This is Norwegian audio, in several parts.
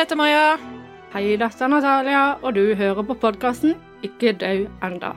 jeg heter Maja. Hei, dette er Natalia, og du hører på podcasten Ikke dø enda.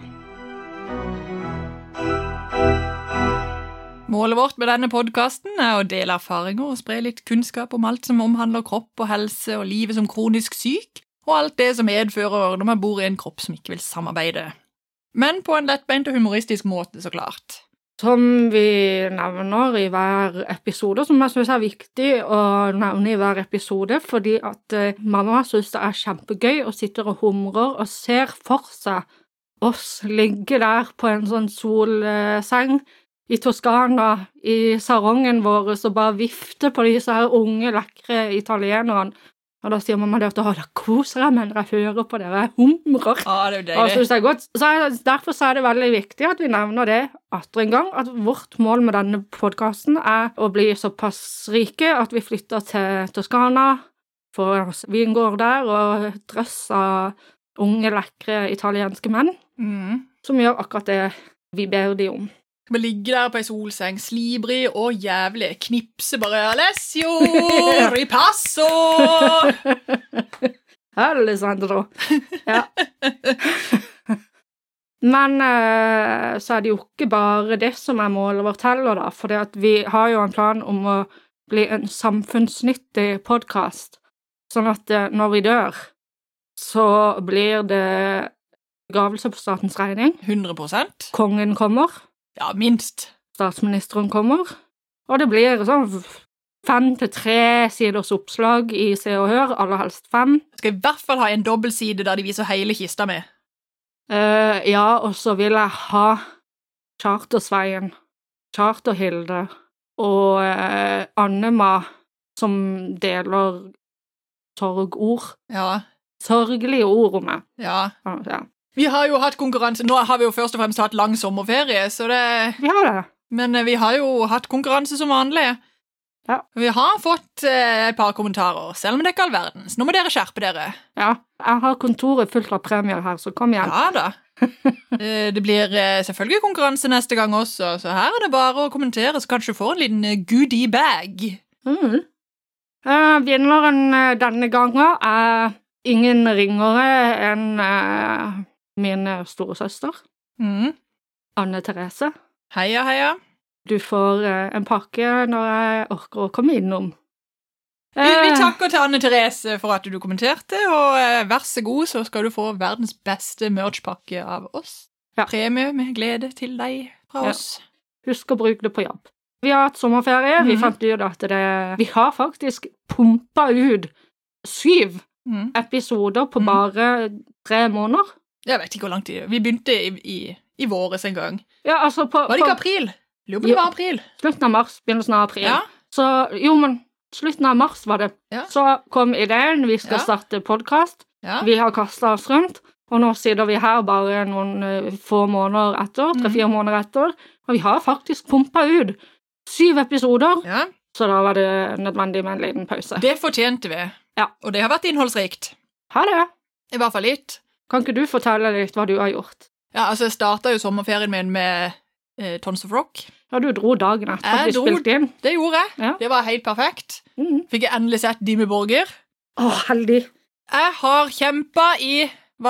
Målet vårt med denne podcasten er å dele erfaringer og spre litt kunnskap om alt som omhandler kropp og helse og livet som kronisk syk, og alt det som medfører når man bor i en kropp som ikke vil samarbeide. Men på en lettbeint og humoristisk måte, så klart. Som vi nevner i hver episode, som jeg synes er viktig å nevne i hver episode, fordi at mamma synes det er kjempegøy og sitter og humrer og ser for seg oss ligge der på en sånn solseng i Toskana, i sarongen vår, og bare vifte på disse her unge, lekre italienerne. Og da sier mamma det at det koser jeg med når jeg hører på dere humrer. Ja, det er jo deilig. Og synes det er godt. Derfor er det veldig viktig at vi nevner det atter en gang, at vårt mål med denne podcasten er å bli såpass rike at vi flytter til Toskana, får vingård der og drøss av unge, lekre italienske menn, som gjør akkurat det vi ber de om. Vi ligger der på en solseng, slibrig og jævlig, knipse bare Alessio, ripasso! Alessandro. Ja. Men så er det jo ikke bare det som er målet vårt heller da, for vi har jo en plan om å bli en samfunnsnyttig podcast, sånn at når vi dør, så blir det begravelse på statens regning. 100%. Kongen kommer. Ja, minst. Statsministeren kommer, og det blir sånn 5 til 3 siders oppslag i Se og Hør, aller helst 5. Jeg skal i hvert fall ha en dobbeltside der de viser hele kista med. Ja, og så vil jeg ha Charter-Sveien, Charter-Hilde og Annema som deler sorgord. Ja. Sørgelige ord om meg. Ja. Ja. Vi har jo hatt konkurranse. Nå har vi jo først og fremst hatt lang sommerferie, så det... Vi har det. Men vi har jo hatt konkurranse som vanlig. Ja. Vi har fått et par kommentarer, selv om det ikke er all verdens. Nå må dere skjerpe dere. Ja, jeg har kontoret fullt av premier her, så kom igjen. Ja da. Det blir selvfølgelig konkurranse neste gang også, så her er det bare å kommentere, så kanskje du får en liten goodie bag. Vinneren denne gangen er ingen ringere enn min store søster, Anne Therese. Heia, heia. Du får en pakke når jeg orker å komme innom. Vi takker til Anne Therese for at du kommenterte, og vær så god, så skal du få verdens beste merchpakke av oss. Ja. Premie med glede til deg fra oss. Husk å bruke det på jobb. Vi har hatt sommerferie, vi fant ut at vi har faktisk pumpet ut 7 episoder på bare 3 måneder. Jeg vet ikke hvor lang tid. Vi begynte i våres en gang. Ja, altså var det ikke april? Lurer på det var april. Slutten av mars, begynnelsen av april. Ja. Så, men slutten av mars var det. Ja. Så kom ideen, vi skal starte podcast. Ja. Vi har kastet oss rundt, og nå sitter vi her bare noen få måneder etter, 3-4 måneder etter, og vi har faktisk pumpet ut 7 episoder. Ja. Så da var det nødvendig med en liten pause. Det fortjente vi. Ja. Og det har vært innholdsrikt. Ha det. I hvert fall litt. Kan ikke du fortelle litt hva du har gjort? Ja, altså jeg startet jo sommerferien min med Tons of Rock. Ja, du dro dagen etter at vi spilte inn. Det gjorde jeg. Ja. Det var helt perfekt. Fikk jeg endelig sett Dimmu Borgir. Heldig. Jeg har kjempet i,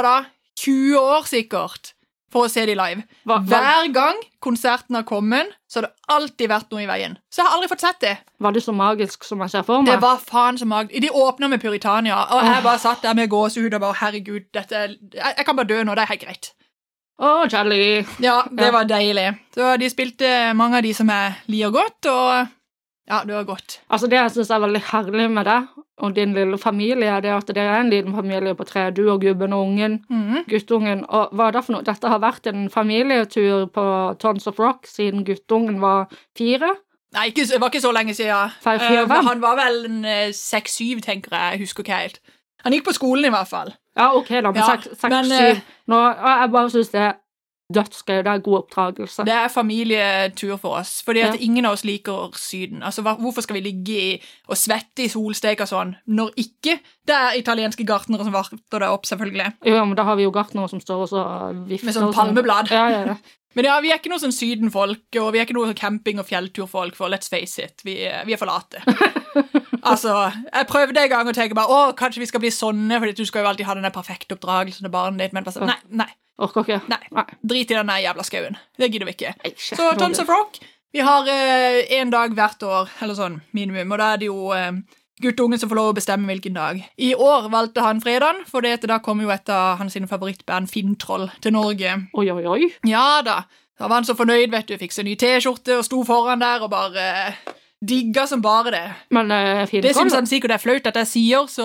20 år sikkert, for å se de live. Hver gang konserten har kommet, så har det alltid vært noe i veien. Så jeg har aldri fått sett det. Var det så magisk som jeg ser for meg? Det var faen så magisk. De åpner med Puritania, og jeg bare satt der med gåsehud og bare, herregud, jeg kan bare dø nå, det er helt greit. Jelly. Ja, det var deilig. Så de spilte mange av de som jeg liker godt, og ja, det var godt. Altså det jeg synes er veldig herlig med deg og din lille familie, det at det er en liten familie på 3, du og gubben og ungen, guttungen, og hva er det for noe? Dette har vært en familietur på Tons of Rock siden guttungen var 4? Nei, det var ikke så lenge siden. 5. Han var vel en 6-7, tenker jeg husker ikke helt. Han gikk på skolen i hvert fall. Ja, ok da, men 6-7. Nå, jeg bare synes det er dødsgøy, det er god oppdragelse. Det er familietur for oss, fordi at ingen av oss liker syden. Altså, hvorfor skal vi ligge og svette i solstek og sånn, når ikke det er italienske gartnere som varter det opp, selvfølgelig. Jo, men da har vi jo gartnere som står og så vifter. Med sånn palmeblad. Ja. Men ja, vi er ikke noe sånn sydenfolk, og vi er ikke noe sånn camping- og fjellturfolk, for let's face it, vi er for late. Altså, jeg prøvde en gang å tenke bare, kanskje vi skal bli sånne, fordi du skal jo alltid ha den perfekte oppdragelsen av barnet ditt, men bare sånn, nei. Orker ikke. Nei, drit i den jævla skauen. Det gidder vi ikke. Ikke Så Tons of Rock, vi har en dag hvert år, eller sånn, minimum, og da er det jo guttungen som får lov å bestemme hvilken dag. I år valgte han fredagen, for da kom jo et av hans favorittband Finntroll til Norge. Oi. Ja da, da var han så fornøyd, vet du, fikk seg ny t-skjorte og sto foran der og bare digga som bare det. Men Finntroll... Det synes han sikkert er flaut at jeg sier, så...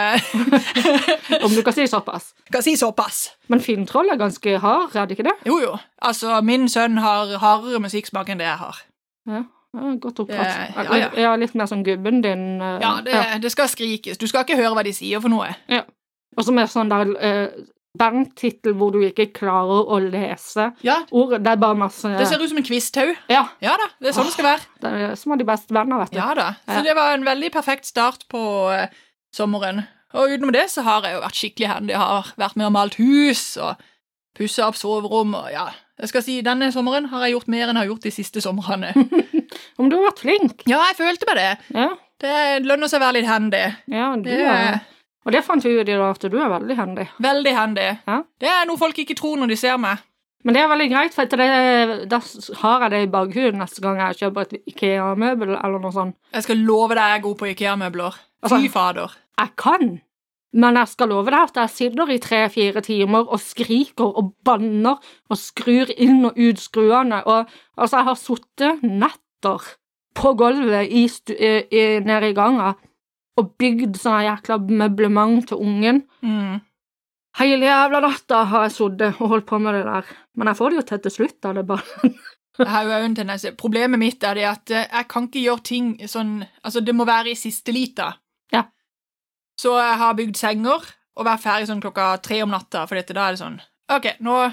Om du kan si såpass. Kan si såpass. Men Finntroll er ganske hard, er det ikke det? Jo. Altså, min sønn har hardere musikksmak enn det jeg har. Ja, godt opptatt. Ja. Jeg er litt mer sånn gubben din. Ja, det skal skrikes. Du skal ikke høre hva de sier for noe. Ja. Og så med sånn der... bandtitel hvor du ikke klarer å lese ord. Det er bare masse... Det ser ut som en kvisthaug. Ja da, det er sånn det skal være. Det er som av de beste venner, vet du. Ja da, så det var en veldig perfekt start på sommeren. Og utenom det så har jeg jo vært skikkelig handy. Jeg har vært med og malt hus og pusset opp soverom. Og jeg skal si, denne sommeren har jeg gjort mer enn jeg har gjort de siste sommerene. Om du har vært flink. Ja, jeg følte meg det. Ja. Det lønner seg å være litt handy. Ja, du er... Og det fant vi ut i dag, at du er veldig handy. Veldig handy. Ja. Det er noe folk ikke tror når de ser meg. Men det er veldig greit, for da har jeg det i bakhuden neste gang jeg kjøper et IKEA-møbel eller noe sånt. Jeg skal love deg jeg er god på IKEA-møbler. Fy fader. Jeg kan, men jeg skal love deg at jeg sitter i 3-4 timer og skriker og banner og skrur inn og ut skruene. Og altså, jeg har suttet netter på gulvet nede i gangen og bygd sånn jækla møblement til ungen. Hele jævla natta har jeg suttet og holdt på med det der. Men jeg får det jo til slutt, da, det bare... Jeg har jo en tendens. Problemet mitt er det at jeg kan ikke gjøre ting sånn... Altså, det må være i siste lita. Ja. Så jeg har bygd senger, og vært ferdig sånn 3 om natta, for da er det sånn... Ok,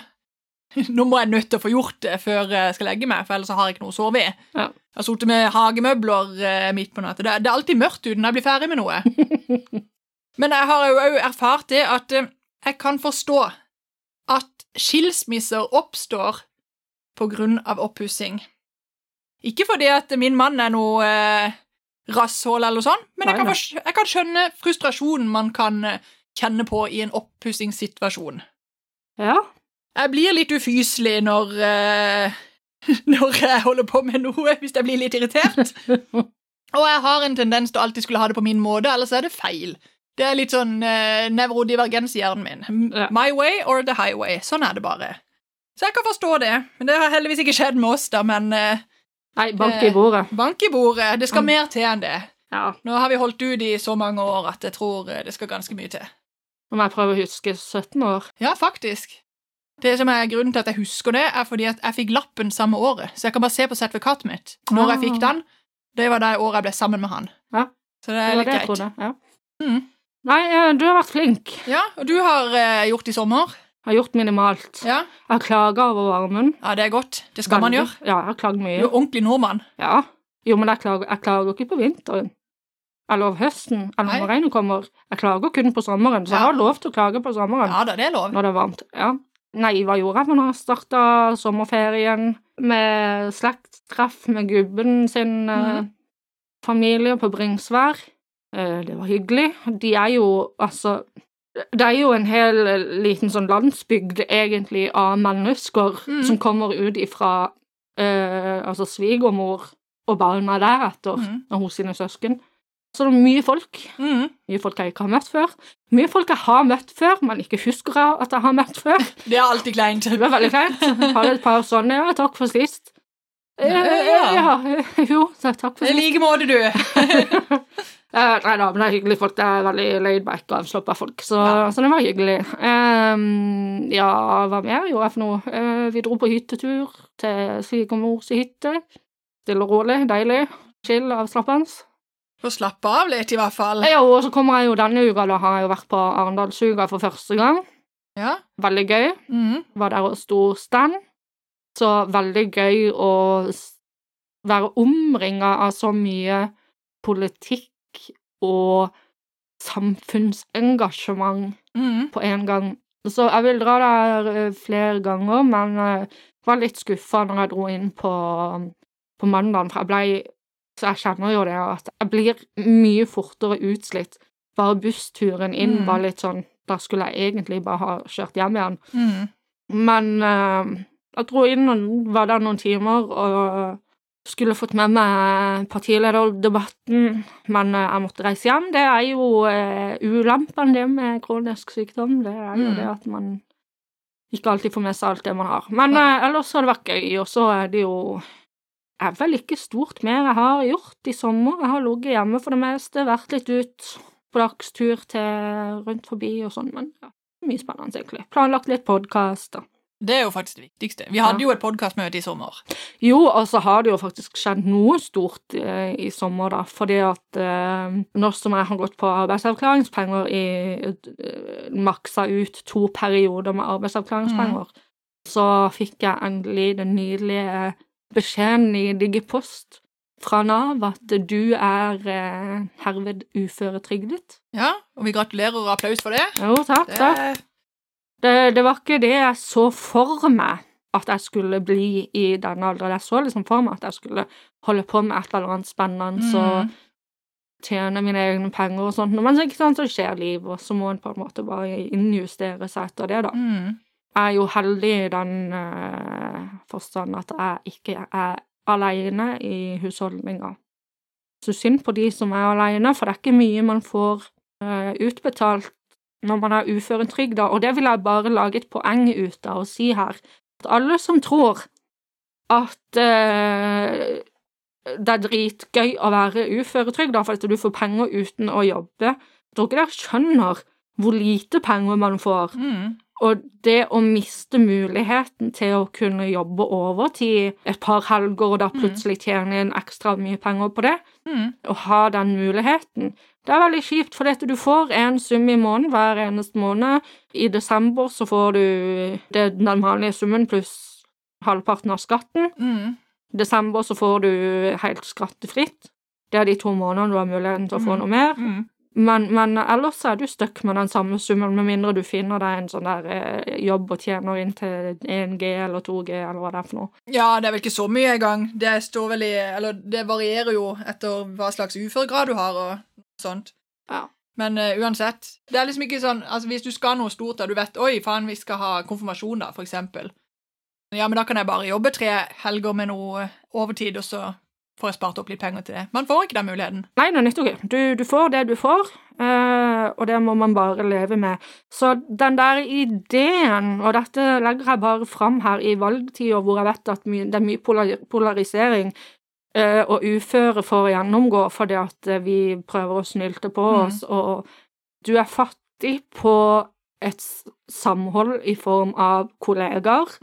nå må jeg nødt til å få gjort det før jeg skal legge meg, for ellers har jeg ikke noe å sove i. Ja. Jeg har suttet med hagemøbler midt på natten. Det er alltid mørkt uten jeg blir ferdig med noe. Men jeg har jo erfart det at jeg kan forstå at skilsmisser oppstår på grunn av oppussing. Ikke fordi at min mann er noe rasshål eller sånn, men jeg kan skjønne frustrasjonen man kan kjenne på i en oppussingssituasjon. Ja. Jeg blir litt ufyselig når jeg holder på med noe, hvis jeg blir litt irritert. Og jeg har en tendens til å alltid skulle ha det på min måte, ellers er det feil. Det er litt sånn nevrodivergens i hjernen min. My way or the highway. Sånn er det bare. Så jeg kan forstå det. Men det har heldigvis ikke skjedd med oss da, men... Nei, bank i bordet. Bank i bordet. Det skal mer til enn det. Ja. Nå har vi holdt ut i så mange år at jeg tror det skal ganske mye til. Nå må jeg prøve å huske 17 år. Ja, faktisk. Det som er grunnen til at jeg husker det, er fordi at jeg fikk lappen samme året, så jeg kan bare se på sertifikatet mitt. Når jeg fikk den, det var det året jeg ble sammen med han. Ja. Så det er litt greit. Jeg ja. Nei, du har vært flink. Ja, og du har gjort i sommer. Jeg har gjort minimalt. Ja. Jeg har klaget over varmen. Ja, det er godt. Det skal man gjøre. Ja, jeg har klaget mye. Du er ordentlig nordmann. Ja. Jo, men jeg klager ikke på vinteren. Eller høsten, eller når regnet kommer. Jeg klager kun på sommeren, så jeg har lov til å klage på sommeren. Ja, det er lov. Når det er varmt, ja. Nei, hva gjorde jeg når jeg startet sommerferien med slektstreff med gubben sin familie på Bringsvær? Det var hyggelig. Det er jo en hel liten sånn landsbygd egentlig av mennesker som kommer ut ifra svigermor og barna deretter og hos sine søsken. Så det er mye folk. Mye folk jeg ikke har møtt før. Mye folk jeg har møtt før, men ikke husker jeg at jeg har møtt før. Det er alltid kleint. Det er veldig kleint. Jeg har et par sånne, ja, takk for sist. Jo, takk for sist. I like måte, du. Nei da, men det er hyggelig folk. Det er veldig laid back og avslappet folk, så det var hyggelig. Ja, hva mer gjorde jeg for noe? Vi dro på hyttetur til svigermors hytte. Stille og rolig, deilig, chill, avslappende. For å slappe av litt, i hvert fall. Ja, og så kommer jeg jo denne uka, da har jeg jo vært på Arendalsuka for første gang. Ja. Veldig gøy. Var der og stor stand. Så veldig gøy å være omringet av så mye politikk og samfunnsengasjement på en gang. Så jeg vil dra der flere ganger, men var litt skuffet når jeg dro inn på mandagen, for jeg ble Så jeg kjenner jo det at jeg blir mye fortere utslitt. Bare bussturen inn var litt sånn, da skulle jeg egentlig bare ha kjørt hjem igjen. Men jeg dro inn og var der noen timer, og skulle fått med meg partilederdebatten, men jeg måtte reise hjem. Det jo ulempen det med kronisk sykdom, det jo det at man ikke alltid får med seg alt det man har. Men ellers har det vært gøy, og så det jo vel ikke stort mer jeg har gjort i sommer. Jeg har ligget hjemme for det meste, vært litt ut på dagstur til rundt forbi og sånn, men ja, mye spennende egentlig. Planlagt litt podcast da. Det jo faktisk det viktigste. Vi hadde jo et podcastmøte i sommer. Jo, og så har det jo faktisk skjedd noe stort i sommer da, fordi at nå som jeg har gått på arbeidsavklaringspenger maksa ut 2 perioder med arbeidsavklaringspenger, så fikk jeg endelig den nydelige beskjeden i Digipost fra Nav at du herved uføretrygdet. Ja, og vi gratulerer og applaus for det. Jo, takk. Det var ikke det jeg så for meg at jeg skulle bli i denne alderen. Jeg så liksom for meg at jeg skulle holde på med et eller annet spennende og tjene mine egne penger og sånt. Men så ikke sånn så skjer liv, og så må en på en måte bare innjustere seg etter det da. Jeg jo heldig i den forstand at jeg ikke alene i husholdninga. Så synd på de som alene, for det ikke mye man får utbetalt når man uføretrygd, og det vil jeg bare lage et poeng ut av å si her. At alle som tror at det dritgøy å være uføretrygd, for at du får penger uten å jobbe, jeg tror ikke dere skjønner hvor lite penger man får. Og det å miste muligheten til å kunne jobbe overtid et par helger, og da plutselig tjene en ekstra mye penger på det, og ha den muligheten, det veldig kjipt, for dette du får en sum i måneden hver eneste måned. I desember så får du den vanlige summen pluss halvparten av skatten. I desember så får du helt skattefritt. Det de 2 månedene du har muligheten til å få noe mer. Men ellers du stuck med den samme summen, med mindre du finner deg en sånn der jobb og tjener inn til 1G eller 2G, eller hva det for noe. Ja, det vel ikke så mye i gang. Det står vel eller det varierer jo etter hva slags uføregrad du har og sånt. Ja. Men uansett, det liksom ikke sånn, altså hvis du skal noe stort da, du vet, oi, faen, vi skal ha konfirmasjon da, for eksempel. Ja, men da kan jeg bare jobbe 3 helger med noe overtid, og så får jeg spart opp litt penger til det. Man får ikke den muligheten. Nei, det nytter ikke. Du får det du får, og det må man bare leve med. Så den der ideen, og dette legger jeg bare fram her i valgtiden, hvor jeg vet at det mye polarisering, og uføre for å gjennomgå fordi at vi prøver å snylte på oss, og du fattig på et samhold i form av kollegaer.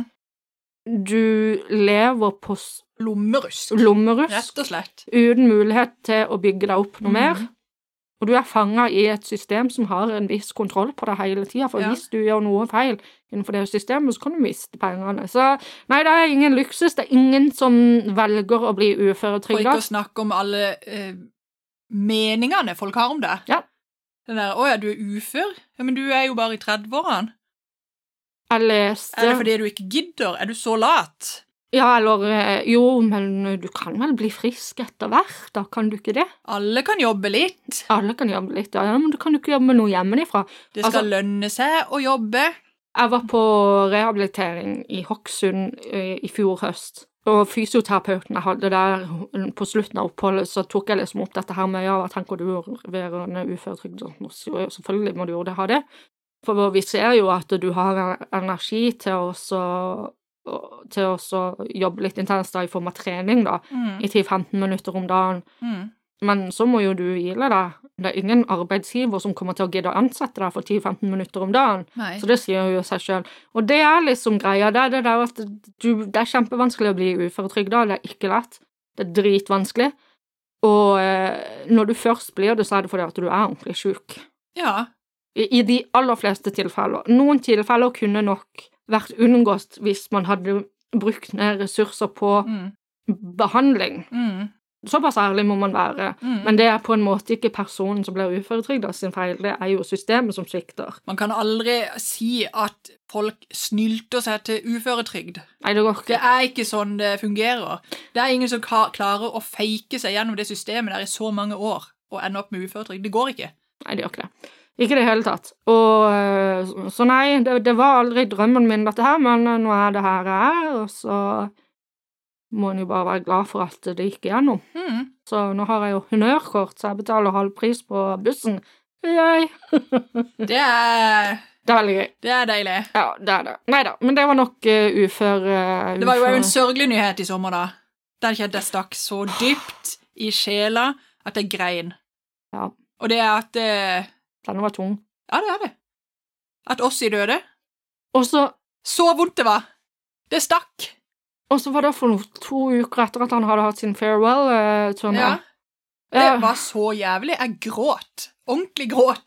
Du lever på lommerusk, rett og slett, uten mulighet til å bygge deg opp noe mer. Og du fanget i et system som har en viss kontroll på deg hele tiden, for hvis du gjør noe feil innenfor det systemet, så kan du miste pengene. Så nei, det ingen luksus, det ingen som velger å bli uføretrygdet. Og ikke å snakke om alle meningene folk har om det. Ja. Den der, åja, du ufør? Ja, men du jo bare i 30-årene. Jeg leste... det fordi du ikke gidder? Du så lat? Ja, eller jo, men du kan vel bli frisk etter hvert, da kan du ikke det? Alle kan jobbe litt. Alle kan jobbe litt, ja, men du kan jo ikke jobbe med noe hjemmefra. Det skal lønne seg å jobbe. Jeg var på rehabilitering i Hokksund i fjor høst, og fysioterapeuten jeg hadde der på slutten av oppholdet, så tok jeg liksom opp dette her med, ja, hva tenker du være en uføretrygd? Selvfølgelig må du jo ha det. For vi ser jo at du har energi til å jobbe litt intenst da, i form av trening da, i 10-15 minutter om dagen. Men så må jo du hvile deg. Det ingen arbeidsgiver som kommer til å gidde å ansette deg for 10-15 minutter om dagen. Nei. Så det sier jo seg selv. Og det liksom greia, det der at det kjempevanskelig å bli uføretrygdet, det ikke lett. Det dritvanskelig. Og når du først blir det, så det fordi at du ordentlig syk. Ja. I de aller fleste tilfeller. Noen tilfeller kunne nok vært unngått hvis man hadde brukt ned ressurser på behandling. Såpass ærlig må man være. Men det på en måte ikke personen som blir uføretrygdet sin feil, det jo systemet som svikter. Man kan aldri si at folk snylter seg til uføretrygd. Nei, det går ikke. Det ikke sånn det fungerer. Det ingen som klarer å fake seg gjennom det systemet der i så mange år og ende opp med uføretrygd. Det går ikke. Nei, det gjør ikke det. Ikke det hele tatt. Og så nei, det var aldri drømmen min dette her, men nå det her og så må en jo bare være glad for at det gikk igjennom. Så nå har jeg jo honnørkort, så jeg betaler halv pris på bussen. Yay! Det veldig gøy. Det deilig. Ja, det det. Neida, men det var nok ufør. Det var jo en sørgelig nyhet i sommer da. Den kjente jeg stakk så dypt i sjela at jeg grein. Ja. Og det at den var tung. Ja, det det. At Ossi døde. Og så vondt det var. Det stakk. Og så var det for 2 uker etter at han hadde hatt sin farewell-turné. Ja. Det var så jævlig. Jeg gråt. Ordentlig gråt.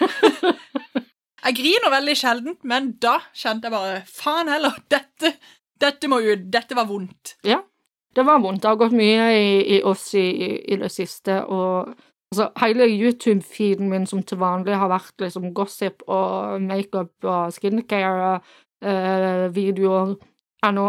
Jeg griner veldig sjeldent, men da kjente jeg bare, faen heller, dette må ut. Dette var vondt. Ja, det var vondt. Det har gått mye i Ossi i det siste, og altså, hele YouTube-feeden min som til vanlig har vært liksom gossip og makeup og skincare videoer nå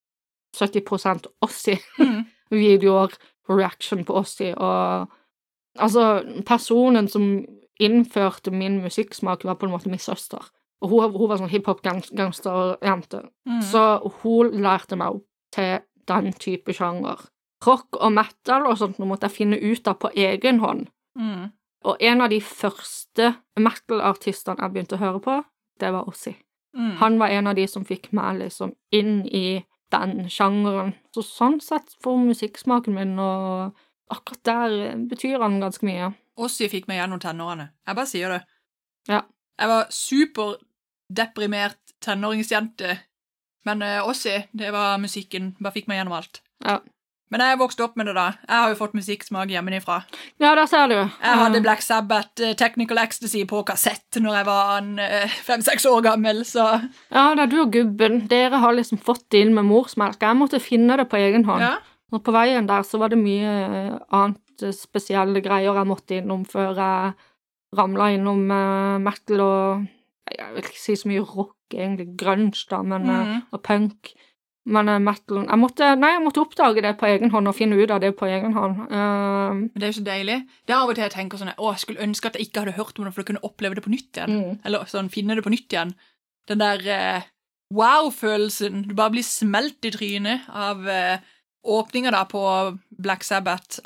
70% Ossi-videoer, reaction på Ossi, og altså, personen som innførte min musikksmak var på en måte min søster, og hun var sånn hiphop-gangster-jente, så hun lærte meg opp til den type sjanger. Rock og metal og sånt, nå måtte jeg finne ut av på egen hånd. Og en av de første metal-artistene jeg begynte å høre på, det var Ossi. Han var en av de som fikk meg liksom inn i den sjangeren. Så sånn sett for musikksmaken min, og akkurat der betyr han ganske mye. Ossi fikk meg gjennom tenårene. Jeg bare sier det. Ja. Jeg var superdeprimert tenåringsjente, men Ossi, det var musikken, bare fikk meg gjennom alt. Ja. Men jeg vokste opp med det da. Jeg har jo fått musikksmak hjemmefra. Ja, der ser du. Jeg hadde Black Sabbath, Technical Ecstasy på kassett når jeg var 5-6 år gammel, så... Ja, det du og gubben, dere har liksom fått det inn med morsmelk. Jeg måtte finne det på egen hånd. Ja. Og på veien der så var det mye annet spesielle greier jeg måtte innom før jeg ramlet innom metal og... Jeg vil ikke si så mye rock, egentlig grunge da, men, og punk. Men metal, jeg måtte oppdage det på egen hånd og finne ut av det på egen hånd. Det jo så deilig. Det av og til jeg tenker sånn, jeg skulle ønske at jeg ikke hadde hørt om det for å kunne oppleve det på nytt igjen. Eller sånn, finne det på nytt igjen. Den der wow-følelsen, du bare blir smelt i trynet av åpninger da på Black Sabbath,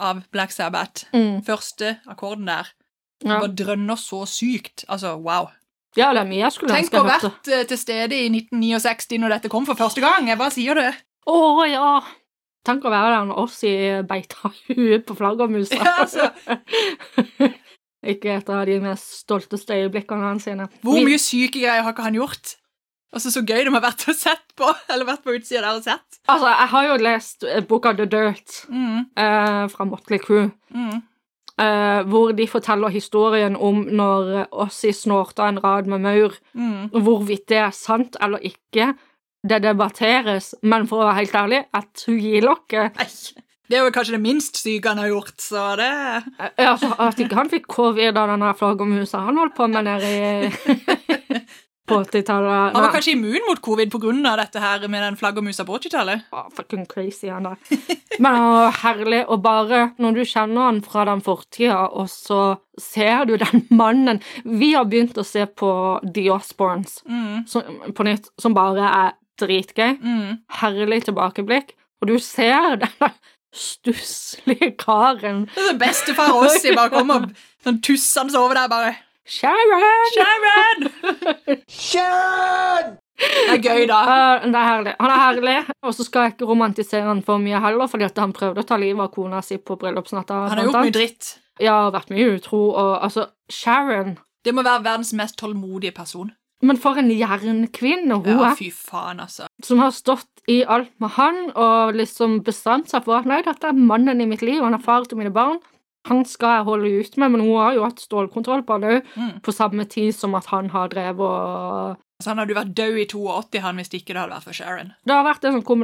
Første akkorden der. Ja. Bare drønner så sykt. Altså, wow. Ja, det mye jeg skulle ønske jeg hørte. Tenk å vært til stede i 1969 når dette kom for første gang. Jeg bare sier det. Ja. Tenk å være der når Ossi beita huet på flaggermusa. Ja, altså. Ikke et av de mest stolteste øyeblikkene hans sine. Hvor mye syke greier har ikke han gjort? Altså, så gøy de har vært og sett på, eller vært på utsida der og sett. Altså, jeg har jo lest Book of the Dirt fra Motley Crue. Hvor de forteller historien om når Ossi snorta en rad med maur, hvorvidt det sant eller ikke, det debatteres, men for å være helt ærlig, jeg tviler ikke. Det jo kanskje det minst syke han har gjort, så det... Altså, at ikke han fikk covid av denne flaggermusa han holdt på med nede i... på 80-tallet. Han var kanskje immun mot covid på grunn av dette her med den flaggermusa på 80-tallet? Fucking crazy han der. Men herlig, og bare når du kjenner han fra den fortida, og så ser du den mannen. Vi har begynt å se på The Osbournes på nytt, som bare dritgøy. Herlig tilbakeblikk. Og du ser den stusslige karen. Det det beste for oss i bare kommer sånn tussende over der bare. Sharon! Sharon! Det gøy da. Det herlig. Han herlig, og så skal jeg ikke romantisere han for mye heller, fordi at han prøvde å ta livet av kona si på bryllupsnatta. Han har gjort mye dritt. Ja, vært mye utro, og altså, Sharon. Det må være verdens mest tålmodige person. Men for en jernkvinne hun ja, fy faen, altså. Som har stått i alt med han, og liksom bestemt seg for at nei, dette mannen i mitt liv, han far til mine barn. Han skal jeg holde ut med, men hun har jo hatt stålkontroll på han på samme tid som at han har drevet og... Så han hadde vært død i 82, han, hvis ikke det hadde vært for Sharon. Det har vært en sånn kombinert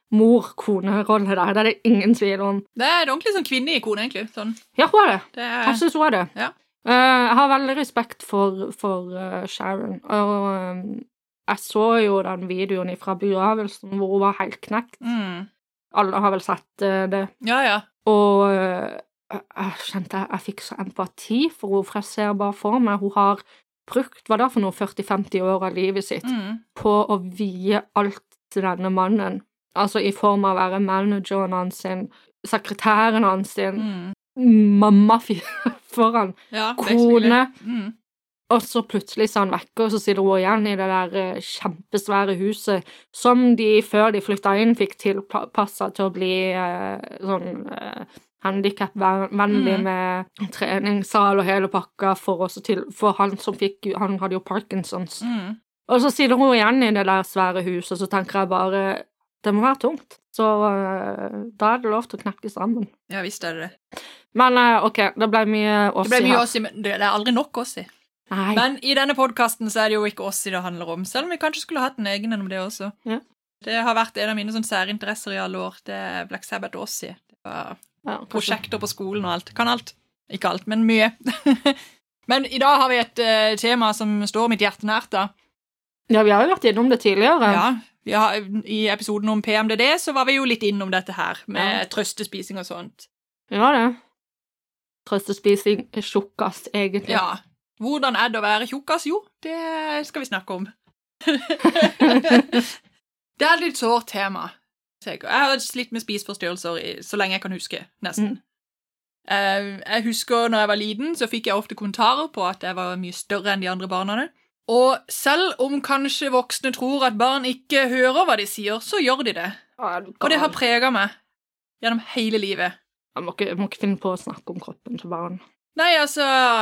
mor-kone-rolle der, det er det ingen tvil om. Det er et ordentlig sånn kvinne-ikon, egentlig. Sånn. Ja, hun er det. Jeg synes hun er det. Ja. Jeg har veldig respekt for Sharon, og jeg så jo den videoen fra begravelsen hvor hun var helt knekt. Alle har vel sett det. Ja. Og jeg kjente jeg fikk så empati for henne, for jeg ser bare for meg, hun har brukt, hva da for noe, 40-50 år av livet sitt på å vie alt til denne mannen. Altså i form av å være manageren hans, sekretæren hans, mamma foran, kone. Og så plutselig så han vekker, og så sitter hun igjen i det der kjempesvære huset, som de før de flyttet inn fikk tilpasset til å bli sånn handicap-vennlig med treningssal og hele pakka for han som han hadde jo Parkinsons. Og så sitter hun igjen i det der svære huset, og så tenker jeg bare, det må være tungt. Så da er det lov til å knekke sammen. Ja, visst er det det. Men ok, det ble mye Ossi her. Det ble mye Ossi, men det er aldri nok Ossi. Nei. Men i denne podcasten så er det jo ikke Ossi det handler om, selv om vi kanskje skulle hatt en egen om det også. Ja. Det har vært en av mine sånn særinteresser i alle år, det er Black Sabbath og Ossi. Det var prosjekter på skolen og alt. Kan alt. Ikke alt, men mye. Men i dag har vi et tema som står mitt hjerte nært da. Ja, vi har jo vært innom det tidligere. Ja, i episoden om PMDD så var vi jo litt innom dette her, med trøstespising og sånt. Ja, det. Trøstespising er tjukkast, egentlig. Ja. Hvordan er det å være tjukkast? Jo, det skal vi snakke om. Det er et litt sårt tema. Jeg har slitt med spiseforstyrrelser så lenge jeg kan huske, nesten. Jeg husker når jeg var liten, så fikk jeg ofte kommentarer på at jeg var mye større enn de andre barna. Og selv om kanskje voksne tror at barn ikke hører hva de sier, så gjør de det. Og det har preget meg gjennom hele livet. Jeg må ikke finne på å snakke om kroppen til barn. Nei, altså,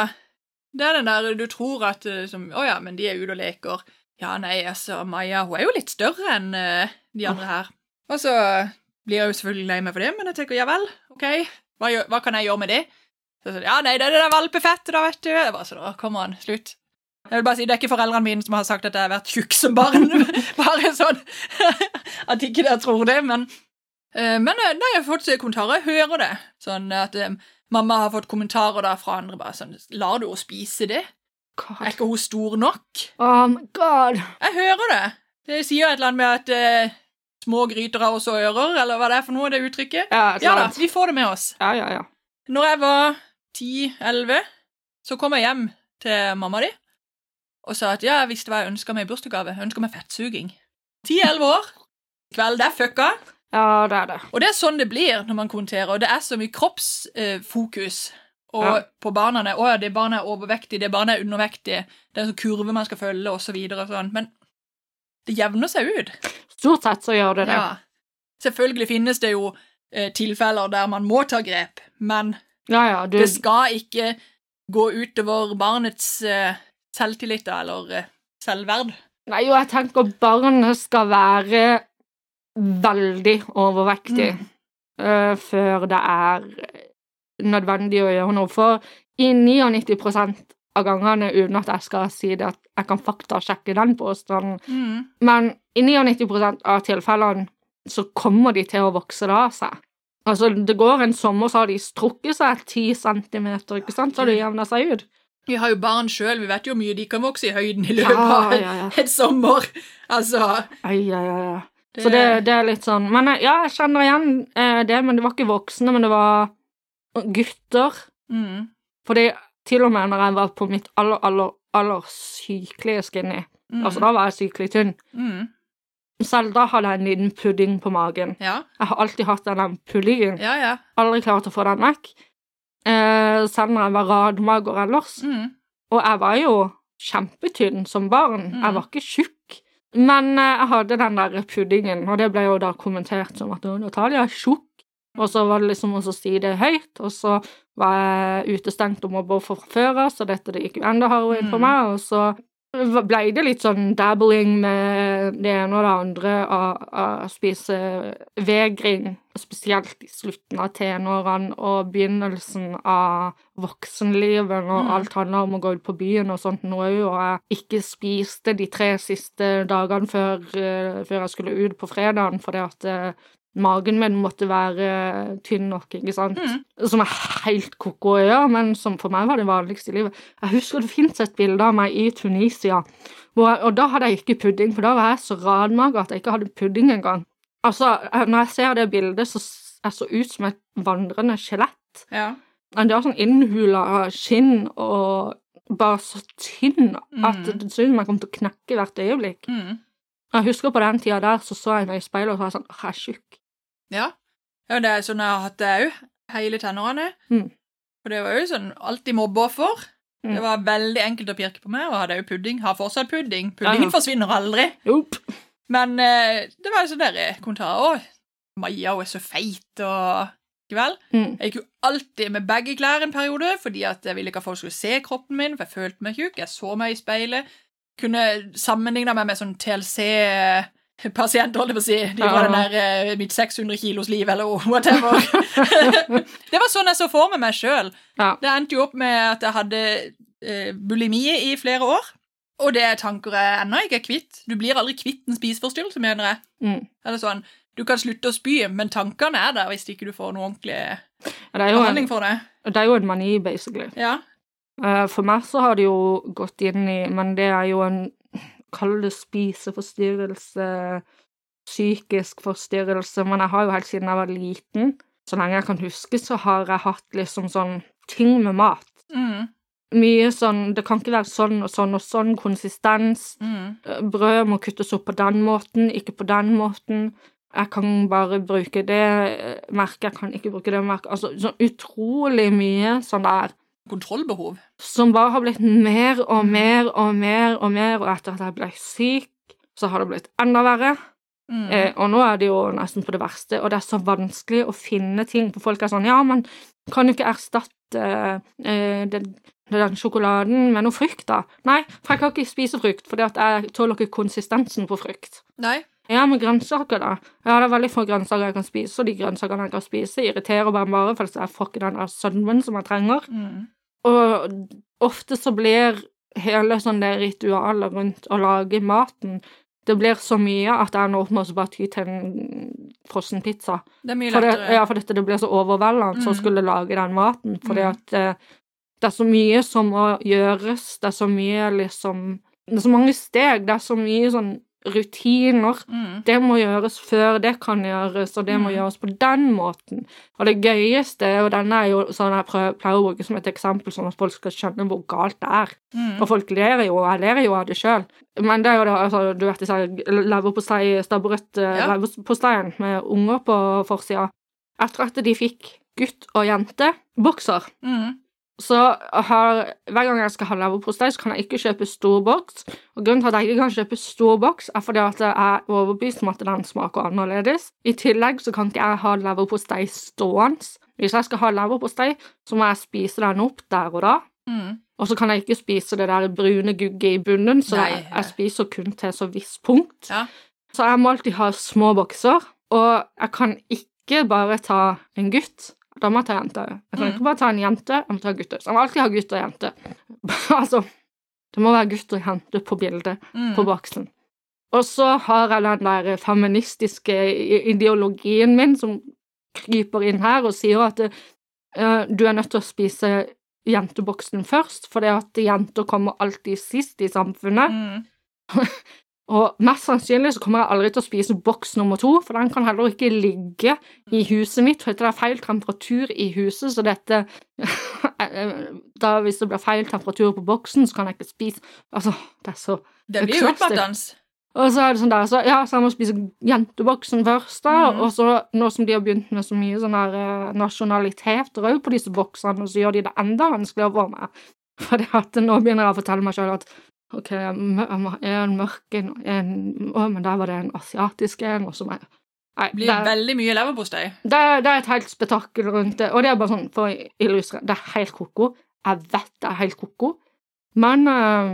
det er den der du tror at, åja, men de er ute og leker. Ja, nei, altså, Maja, hun er jo litt større enn de andre her. Og så blir jeg jo selvfølgelig lei meg for det, men jeg tenker, ja vel, ok, hva kan jeg gjøre med det? Så, ja, nei, det er det der valpefettet da, vet du. Jeg bare sånn, kom an, slutt. Jeg vil bare si, det er ikke foreldrene mine som har sagt at jeg har vært tjukk som barn, bare sånn, at ikke dere tror det, men nei, jeg har fått kommentarer, jeg hører det, sånn at mamma har fått kommentarer da fra andre, bare sånn, lar du å spise det? God. Er ikke hun stor nok? Oh my god. Jeg hører det. Det sier et eller annet med at små gryter har også ører, eller hva det er for noe, det uttrykket. Ja da, vi får det med oss. Ja. Når jeg var 10-11, så kom jeg hjem til mamma di, og sa at jeg visste hva jeg ønsket meg i bursdagsgave. Jeg ønsket meg fettsuging. 10-11 år. Kveld, det er fucka. Ja, det er det. Og det er sånn det blir når man kommenterer, og det er så mye kroppsfokus og på barna. Det barnet er overvektig, det barnet er undervektig, det er en sånn kurve man skal følge, og så videre og sånn. Men det jevner seg ut. Stort sett så gjør det det. Ja. Selvfølgelig finnes det jo tilfeller der man må ta grep, men det skal ikke gå utover barnets selvtillit eller selvverd. Nei, jo, jeg tenker barnet skal være veldig overvektig før det er nødvendig å gjøre noe. For i 99% av gangene, uten at jeg skal si det, at jeg kan faktasjekke den påstanden, men i 99% av tilfellene så kommer de til å vokse det av seg. Altså, det går en sommer, så har de strukket seg 10 centimeter, ikke sant? Så det jevner seg ut. Vi har jo barn selv, vi vet jo mye de kan vokse i høyden i løpet av et sommer. Altså. Ja. Så det er litt sånn. Men jeg kjenner igjen det, men det var ikke voksne, men det var gutter. Fordi til og med når jeg var på mitt aller sykelige skinny, altså da var jeg sykelig tynn, selv da hadde jeg en liten pudding på magen. Ja. Jeg har alltid hatt den puddingen. Ja. Aldri klart å få den vekk. Selv når jeg var radmager ellers. Og jeg var jo kjempetynn som barn. Jeg var ikke tjukk. Men jeg hadde den der puddingen, og det ble jo da kommentert som at Natalia er tjukk. Og så var det liksom også å si det høyt, og så var jeg utestengt om å bo for før, så dette det gikk jo enda hardere inn for meg, og så ble det litt sånn dabbling med det ene og det andre av spisevegring, spesielt i slutten av tenårene og begynnelsen av voksenlivet, når alt handler om å gå ut på byen og sånt noe, og jeg ikke spiste de 3 siste dagene før jeg skulle ut på fredagen, fordi at magen min måtte være tynn nok, ikke sant? Som helt koko å gjøre, men som for meg var det vanligste i livet. Jeg husker det finnes et bilde av meg i Tunisia, og da hadde jeg ikke pudding, for da var jeg så radmager at jeg ikke hadde pudding engang. Altså, når jeg ser det bildet, så jeg så ut som et vandrende skjelett. Ja. Det var sånn innhula skinn, og bare så tynn at det så ut som jeg kom til å knekke hvert øyeblikk. Jeg husker på den tida der, så jeg meg i speilet og så var jeg sånn, jeg er syk. Ja, det er sånn jeg har hatt det jo, hele tenårene. For det var jo sånn alltid mobbeoffer. Det var veldig enkelt å pirke på meg, og hadde jo pudding, har fortsatt pudding. Puddingen forsvinner aldri. Men det var jo sånn der kommentarer, Maja, hun er så feit, og ikke vel? Jeg gikk jo alltid med begge klær en periode, fordi at jeg ville ikke at folk skulle se kroppen min, for jeg følte meg tjukk, jeg så meg i speilet, kunne sammenligne meg med sånn TLC pasient, holdt jeg på å si. De var den der mitt 600 kilos liv, eller whatever. Det var sånn jeg så for meg selv. Det endte jo opp med at jeg hadde bulimi i flere år, og det er tanker jeg ennå ikke er kvitt. Du blir aldri kvitt en spiseforstyrrelse, mener jeg. Eller sånn, du kan slutte å spy, men tankene er der hvis ikke du får noe ordentlig behandling for det. Det er jo en mani, basically. Ja. For meg så har det jo gått inn i, men det er jo en kall det spiseforstyrrelse, psykisk forstyrrelse, men jeg har jo helt siden jeg var liten, så lenge jeg kan huske, så har jeg hatt liksom sånn ting med mat. Mye sånn, det kan ikke være sånn og sånn og sånn, konsistens, brød må kuttes opp på den måten, ikke på den måten, jeg kan bare bruke det merket, jeg kan ikke bruke det merket, altså sånn utrolig mye sånn der, kontrollbehov. Som bare har blitt mer og mer og mer og mer, og etter at jeg ble syk, så har det blitt enda verre. Og nå er det jo nesten på det verste, og det er så vanskelig å finne ting, for folk er sånn, ja, men kan du ikke erstatte den sjokoladen med noe frukt da? Nei, for jeg kan ikke spise frukt, fordi at jeg tåler ikke konsistensen på frukt. Nei. Ja, men grønnsaker da. Ja, det er veldig få grønnsaker jeg kan spise, og de grønnsakene jeg kan spise irriterer bare, for jeg får ikke den sødmen som jeg trenger. Og ofte så blir hele sånn det ritualet rundt å lage maten, det blir så mye at jeg nå må bare ty til en frossen pizza. Det er mye lettere. Ja, for det blir så overveldende så skulle lage den maten, fordi at det er så mye som må gjøres, det er så mye liksom, det er så mange steg, det er så mye sånn rutiner, det må gjøres før det kan gjøres, og det må gjøres på den måten. Og det gøyeste, og denne er jo sånn jeg pleier å bruke som et eksempel, sånn at folk skal skjønne hvor galt det er. Og folk ler jo, jeg ler jo av det selv. Men det er jo det, altså, du vet, jeg lever på steg, stabbrøtt lever på stegen med unger på forsida. Etter at de fikk gutt og jente, bokser. Så hver gang jeg skal ha leverpostei, så kan jeg ikke kjøpe stor boks. Og grunnen til at jeg ikke kan kjøpe stor boks, er fordi at jeg er overbevist om at den smaker annerledes. I tillegg så kan ikke jeg ha leverpostei stående. Hvis jeg skal ha leverpostei, så må jeg spise den opp der og da. Og så kan jeg ikke spise det der brune gugget i bunnen, så jeg spiser kun til så viss punkt. Så jeg må alltid ha små bokser, og jeg kan ikke bare ta en gutt. Da må jeg ta jente. Jeg kan ikke bare ta en jente, jeg må ta gutter. Så jeg må alltid ha gutt og jente. Altså, det må være gutt og jente på bildet, på boksen. Og så har jeg den der feministiske ideologien min som kryper inn her og sier at du er nødt til å spise jenteboksen først, fordi at jenter kommer alltid sist i samfunnet. Og mest sannsynlig så kommer jeg aldri til å spise boks nummer 2, for den kan heller ikke ligge i huset mitt, for det er feil temperatur i huset, så dette, hvis det blir feil temperatur på boksen, så kan jeg ikke spise, altså, det er så... Det blir jo utmattens. Og så er det sånn der, så jeg må spise jenteboksen først da, og så nå som de har begynt med så mye sånne her nasjonaliteter også på disse boksene, så gjør de det enda vanskeligere for meg, for det at nå begynner jeg å fortelle meg selv at ok, en mørk men der var det en asiatisk en, og så det blir veldig mye leverpostei. Det er et helt spetakkel rundt det, og det er bare sånn, for å illustrere, det er helt koko, jeg vet det er helt koko, men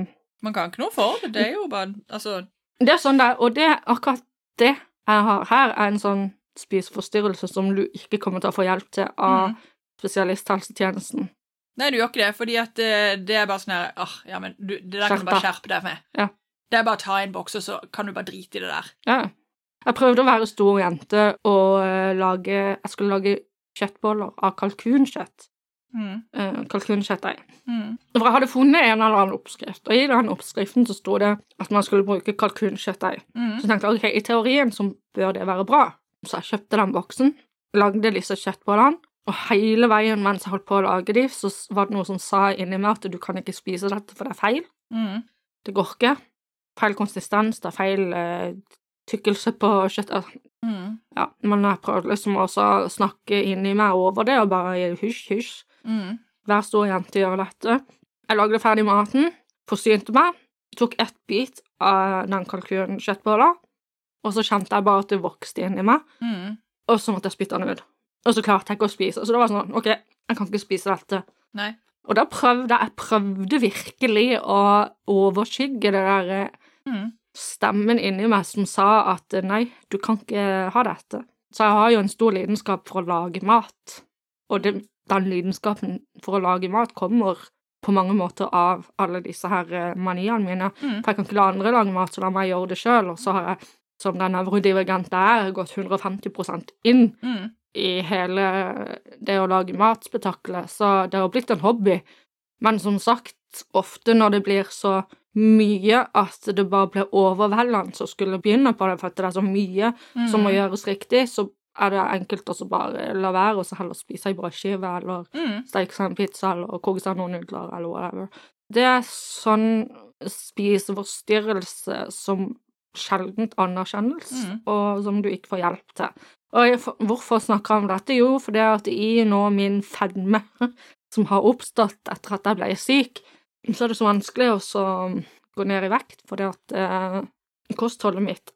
Man kan ikke noe for det, det jo bare, altså... Det sånn det, og akkurat det jeg har her en sånn spiseforstyrrelse som du ikke kommer til å få hjelp til av spesialisthelsetjenesten. Nei, du gjør ikke det, fordi at det bare sånn her, ja, men det der kan du bare skjerpe deg med. Ja. Det bare å ta en boks, og så kan du bare drite i det der. Ja. Jeg prøvde å være stor jente og jeg skulle lage kjøttboller av kalkunkjøtt. Kalkunkjøttdeig. For jeg hadde funnet en eller annen oppskrift, og i den oppskriften så stod det at man skulle bruke kalkunkjøttdeig. Så tenkte jeg, ok, i teorien så bør det være bra. Så jeg kjøpte den boksen, lagde disse kjøttbollene, og hele veien mens jeg holdt på å lage de, så var det noe som sa inni meg at du kan ikke spise dette, for det er feil. Det går ikke. Feil konsistens, det er feil tykkelse på kjøttet. Ja, men jeg prøvde liksom også å snakke inni meg over det, og bare hysj. Hver stor jente gjør dette. Jeg lagde ferdig maten, forsynte meg, tok ett bit av den kalkunkjøttbolla, og så kjente jeg bare at det vokste inni meg, og så måtte jeg spytte den ut. Og så klarte jeg ikke å spise. Så det var sånn, ok, jeg kan ikke spise dette. Nei. Og da prøvde jeg virkelig å overskygge det der stemmen inni meg som sa at nei, du kan ikke ha dette. Så jeg har jo en stor lidenskap for å lage mat. Og den lidenskapen for å lage mat kommer på mange måter av alle disse her maniene mine. For jeg kan ikke la andre lage mat, så la meg gjøre det selv. Og så har jeg, som den nevrodivergente gått 150% inn i hele det å lage matspetakkelet, så det har blitt en hobby. Men som sagt, ofte når det blir så mye at det bare blir overveldende så skulle begynne på det, for at det er så mye som må gjøres riktig, så er det enkelt å bare la være, og så heller spise en brødskive, eller steke seg en pizza, eller koke seg noen nudler, eller whatever. Det er sånn spiseforstyrrelse som sjeldent anerkjennelse, og som du ikke får hjelp til. Og hvorfor snakker jeg om dette? Jo, for det er at i nå min fedme, som har oppstått etter at jeg ble syk, så er det så vanskelig å gå ned i vekt, for det at kostholdet mitt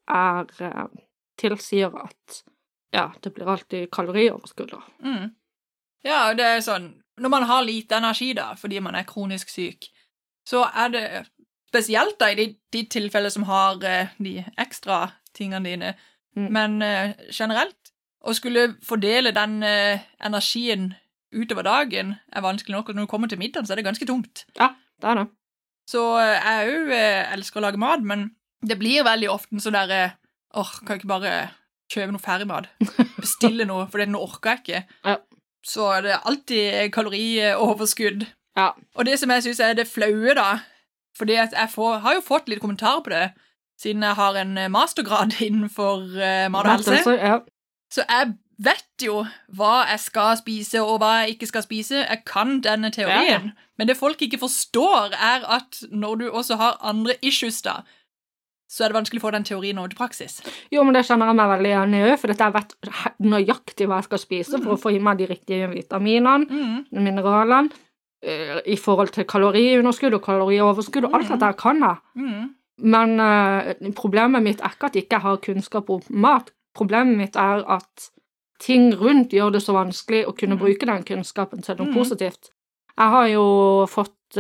tilsier at ja, det blir alltid kalorioverskudd. Ja, det er sånn, når man har lite energi da, fordi man er kronisk syk, så er det spesielt da i de tilfeller som har de ekstra tingene dine, men generelt, å skulle fordele den energien utover dagen er vanskelig nok, og når du kommer til middagen så er det ganske tungt. Ja, det er det. Så jeg jo elsker å lage mat, men det blir veldig ofte så der, kan jeg ikke bare kjøpe noe ferdigmat, bestille noe, for nå orker jeg ikke. Ja. Så er det alltid kalorioverskudd. Ja. Og det som jeg synes er det flaue da, fordi at jeg har jo fått litt kommentarer på det, siden jeg har en mastergrad innenfor mat og helse. Ja. Så jeg vet jo hva jeg skal spise og hva jeg ikke skal spise. Jeg kan denne teorien. Ja. Men det folk ikke forstår er at når du også har andre issues da, så er det vanskelig å få den teorien over til praksis. Jo, men det kjenner jeg meg veldig igjen i, for jeg vet nøyaktig hva jeg skal spise for å få i meg de riktige vitaminene, mineralene, i forhold til kaloriunderskudd og kalorioverskudd, og alt dette kan jeg. Men problemet mitt er ikke at jeg ikke har kunnskap om mat. Problemet mitt er at ting rundt gjør det så vanskelig å kunne bruke den kunnskapen til noe positivt. Jeg har jo fått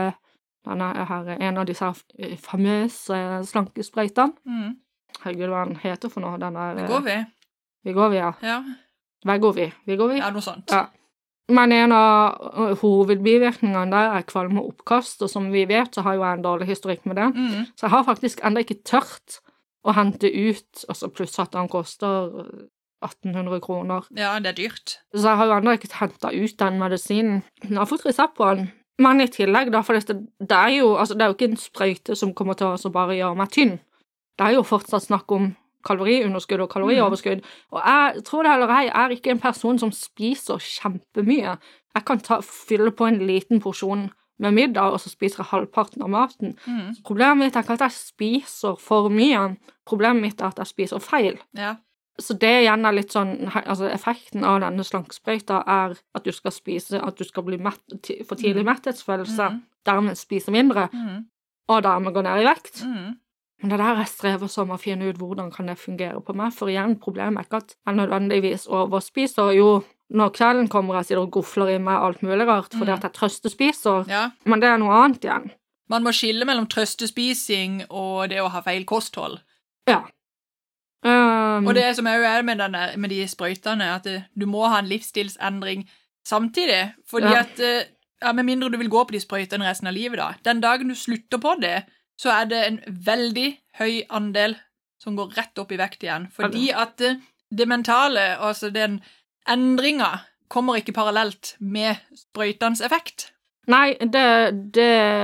en av disse famøse slankesprøytene. Herregud, hva den heter for noe? Wegovy, ja. Ja. Wegovy. Ja, noe sånt. Ja. Men en av hovedbivirkningene der er kvalme og oppkast, og som vi vet så har jo jeg en dårlig historikk med det. Så jeg har faktisk enda ikke tørt å hente ut, og så pluss at den koster 1800 kroner. Ja, det er dyrt. Så jeg har jo enda ikke hentet ut den medisinen. Jeg har fått resept på den. Men i tillegg da, for det er jo ikke en sprøyte som kommer til å bare gjøre meg tynn. Det er jo fortsatt snakk om kaloriunderskudd og kalorioverskudd. Og jeg tror det heller jeg er ikke en person som spiser kjempemye. Jeg kan fylle på en liten porsjon med middag, og så spiser jeg halvparten av maten. Problemet mitt er ikke at jeg spiser for mye. Problemet mitt er at jeg spiser feil. Ja. Så det igjen er litt sånn, effekten av denne slankesprøyta er at du skal spise, at du skal bli for tidlig metthetsfølelse, dermed spise mindre, og dermed gå ned i vekt. Men det der jeg strever så med å finne ut hvordan kan det fungere på meg, for igjen, problemet er ikke at jeg nødvendigvis overspiser. Jo, når kvelden kommer jeg sitter og gofler i meg alt mulig rart, fordi at jeg trøstespiser, men det er noe annet igjen. man må skille mellom trøstespising og det å ha feil kosthold. Ja. Og det som er med de sprøytene, at du må ha en livsstilsendring samtidig, fordi at, med mindre du vil gå på de sprøytene resten av livet da, den dagen du slutter på det, så er det en veldig høy andel som går rett opp i vekt igjen, fordi at det mentale, altså den endringen, kommer ikke parallelt med sprøytens effekt. Nei, det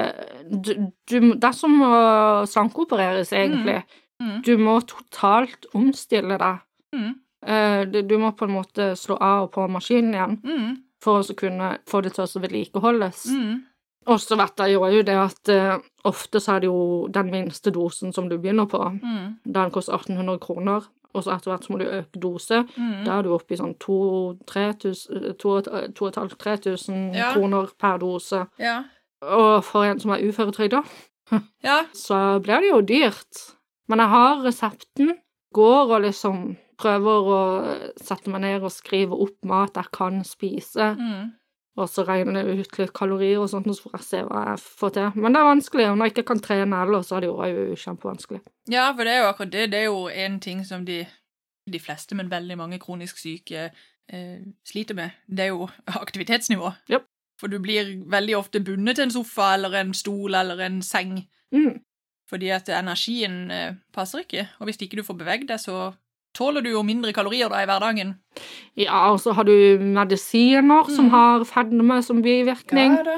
er som å slankeopereres, egentlig. Du må totalt omstille deg. Du må på en måte slå av og på maskinen igjen, for å kunne få det til å vedlikeholdes. Og så vet jeg jo det at ofte så er det jo den minste dosen som du begynner på. Den koster 1800 kroner, og så etter hvert så må du øke dose. Da er du oppe i sånn 2.500-3.000 kroner per dose. Ja. Og for en som er uføretrygdet, så blir det jo dyrt. Men jeg har resepten, går og liksom prøver å sette meg ned og skrive opp mat jeg kan spise, og så regner jeg ut litt kalorier og sånt, og så får jeg se hva jeg får til. Men det er vanskelig, og når jeg ikke kan trene heller, så er det jo kjempevanskelig. Ja, for det er jo akkurat det. Det er jo en ting som de fleste, men veldig mange kronisk syke sliter med. Det er jo aktivitetsnivå. Yep. For du blir veldig ofte bundet til en sofa, eller en stol, eller en seng. Fordi at energien passer ikke, og hvis ikke du får beveget deg, så tåler du jo mindre kalorier da i hverdagen. Ja, og så har du medisiner som har fedme som bivirkning. Ja, da.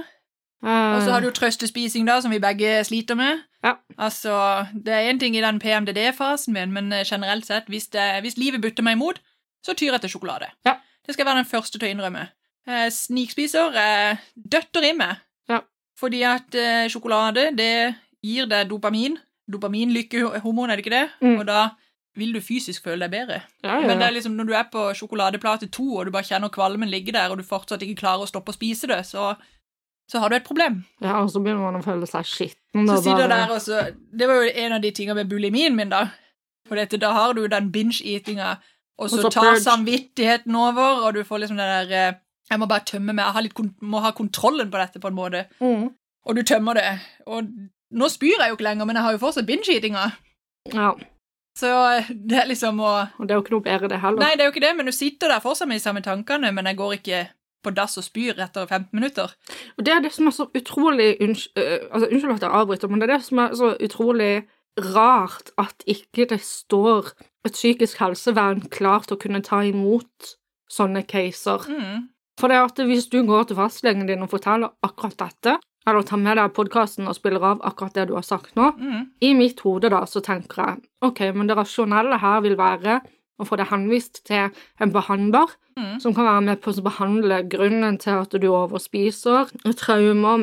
Og så har du trøstespising da, som vi begge sliter med. Ja. Altså, det er en ting i den PMDD-fasen min, men generelt sett, hvis livet bytter meg imot, så tyr jeg til sjokolade. Ja. Det skal være den første til å innrømme. Snikspiser døtter i meg. Ja. Fordi at sjokolade, det gir deg dopamin. Dopamin-lykkehormon, er det ikke det? Og da vil du fysisk føle deg bedre. Ja. Men det er liksom når du er på sjokoladeplate 2, og du bare kjenner kvalmen ligge der, og du fortsatt ikke klarer å stoppe å spise det, så har du et problem. Ja, og så begynner man å føle seg skitten. Så sitter der også, det var jo en av de tingene med bulimien min da, for da har du den binge-eatinga, og så tar samvittigheten over, og du får liksom det der, jeg må bare tømme meg, må ha kontrollen på dette på en måte, og du tømmer det, og nå spyr jeg jo ikke lenger, men jeg har jo fortsatt binge-eatinga. Ja. Så det er liksom å... Og det er jo ikke noe bedre det heller. Nei, det er jo ikke det, men du sitter der fortsatt med de samme tankene, men jeg går ikke på dass og spyr etter 15 minutter. Og det er det som er så utrolig... Unnskyld at jeg avbryter, men det er det som er så utrolig rart at ikke det står et psykisk helsevern klart å kunne ta imot sånne caser. For det er at hvis du går til fastlegen din og forteller akkurat dette, eller ta med deg podcasten og spiller av akkurat det du har sagt nå. I mitt hode da, så tenker jeg, ok, men det rasjonelle her vil være å få det henvist til en behandler, som kan være med på å behandle grunnen til at du overspiser, traumer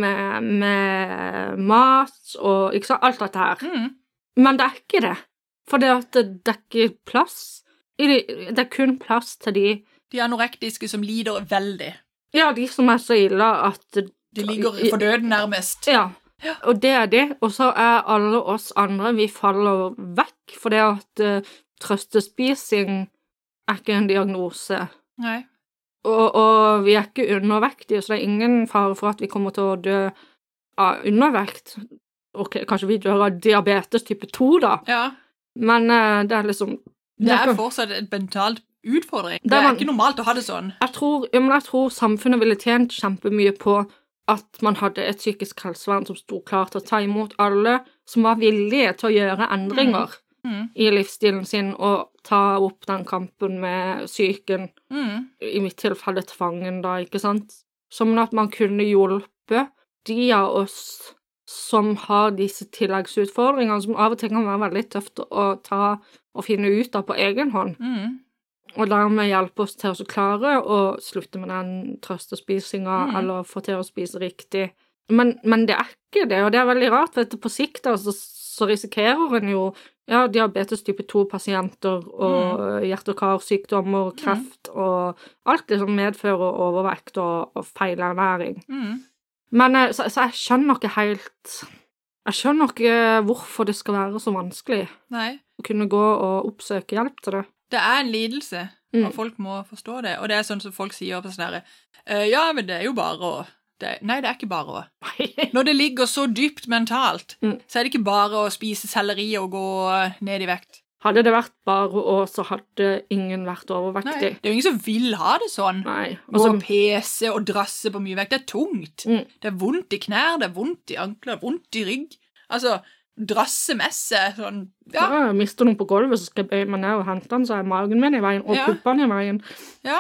med mat, og ikke sant, alt dette her. Men det er ikke det, for det er ikke plass. Det er kun plass til de anorektiske som lider veldig. Ja, de som er så ille at... De ligger for døden nærmest. Ja, og det er det. Og så er alle oss andre, vi faller vekk, for det at trøstespising er ikke en diagnose. Nei. Og vi er ikke undervektige, så det er ingen fare for at vi kommer til å dø av undervekt. Ok, kanskje vi dør av diabetes type 2 da. Ja. Men det er liksom... Det er fortsatt et mentalt utfordring. Det er ikke normalt å ha det sånn. Jeg tror samfunnet ville tjent kjempemye på at man hadde et psykisk helsevern som stod klar til å ta imot alle som var villige til å gjøre endringer i livsstilen sin og ta opp den kampen med psyken, i mitt tilfelle tvangen da, ikke sant? Som at man kunne hjelpe de av oss som har disse tilleggsutfordringene, som av og til kan være veldig tøft å ta og finne ut av på egen hånd. Og dermed hjelpe oss til å klare å slutte med den trøstespisinga, eller få til å spise riktig. Men det er ikke det, og det er veldig rart, for på sikt så risikerer en jo diabetes type 2-pasienter, og hjerte- og karsykdommer, kreft, og alt det som medfører overvekt og feilernæring. Men så jeg skjønner ikke helt... Jeg skjønner ikke hvorfor det skal være så vanskelig. Nei. Å kunne gå og oppsøke hjelp til det. Det er en lidelse, og folk må forstå det. Og det er sånn som folk sier på sånn her, ja, men det er jo bare Nei, det er ikke bare. Nei. Når det ligger så dypt mentalt, Mm. så er det ikke bare å spise selleri og gå ned i vekt. Hadde det vært bare å, så hadde ingen vært Nei, overvektig. det er jo ingen som vil ha det sånn. Nei. Gå og pese og drasse på mye vekt. Det er tungt. Mm. Det er vondt i knær, det er vondt i ankler, vondt i rygg. Altså, drasse med seg sånn, ja. Ja, jeg mister noen på gulvet, så skal jeg bøye meg ned og hente den, så er magen min i veien, og Ja. puppene i veien. Ja,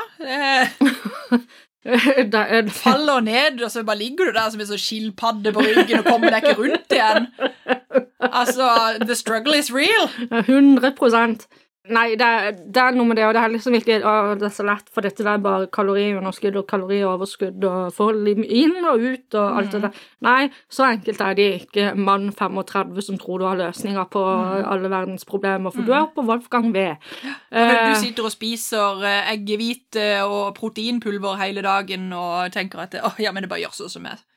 Det er faller ned, og så bare ligger du der som en sånn skilpadde på ryggen og kommer deg ikke rundt igjen. Altså, the struggle is real. 100%. Nei, det er noe med det, og det er liksom ikke det er så lett, for dette er bare kaloriunderskudd og kalorioverskudd, og få inn og ut og alt det der. Nei, så enkelt er det ikke mann 35 som tror du har løsninger på alle verdens problemer, for du er på Wolfgang V. Du sitter og spiser eggehvite og proteinpulver hele dagen og tenker at ja, men det bare gjør sånn som jeg.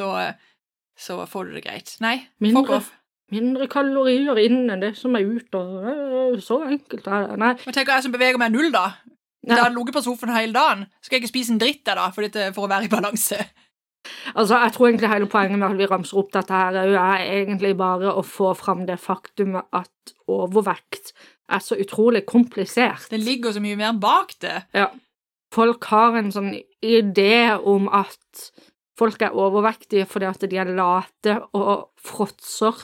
Så får du det greit. Nei, fuck off. Mindre kalorier inn enn det som er ut, og så enkelt er det. Nei. Men tenker jeg som beveger meg 0 da. Ja. Da hadde ligget på sofaen hele dagen. Skal jeg ikke spise en dritt der da, for å være i balanse? Altså, jeg tror egentlig hele poenget med at vi ramser opp dette her er egentlig bare å få fram det faktumet at overvekt er så utrolig komplisert. Det ligger så mye mer bak det. Ja. Folk har en sånn idé om at folk er overvektige fordi at de er late og fråtser,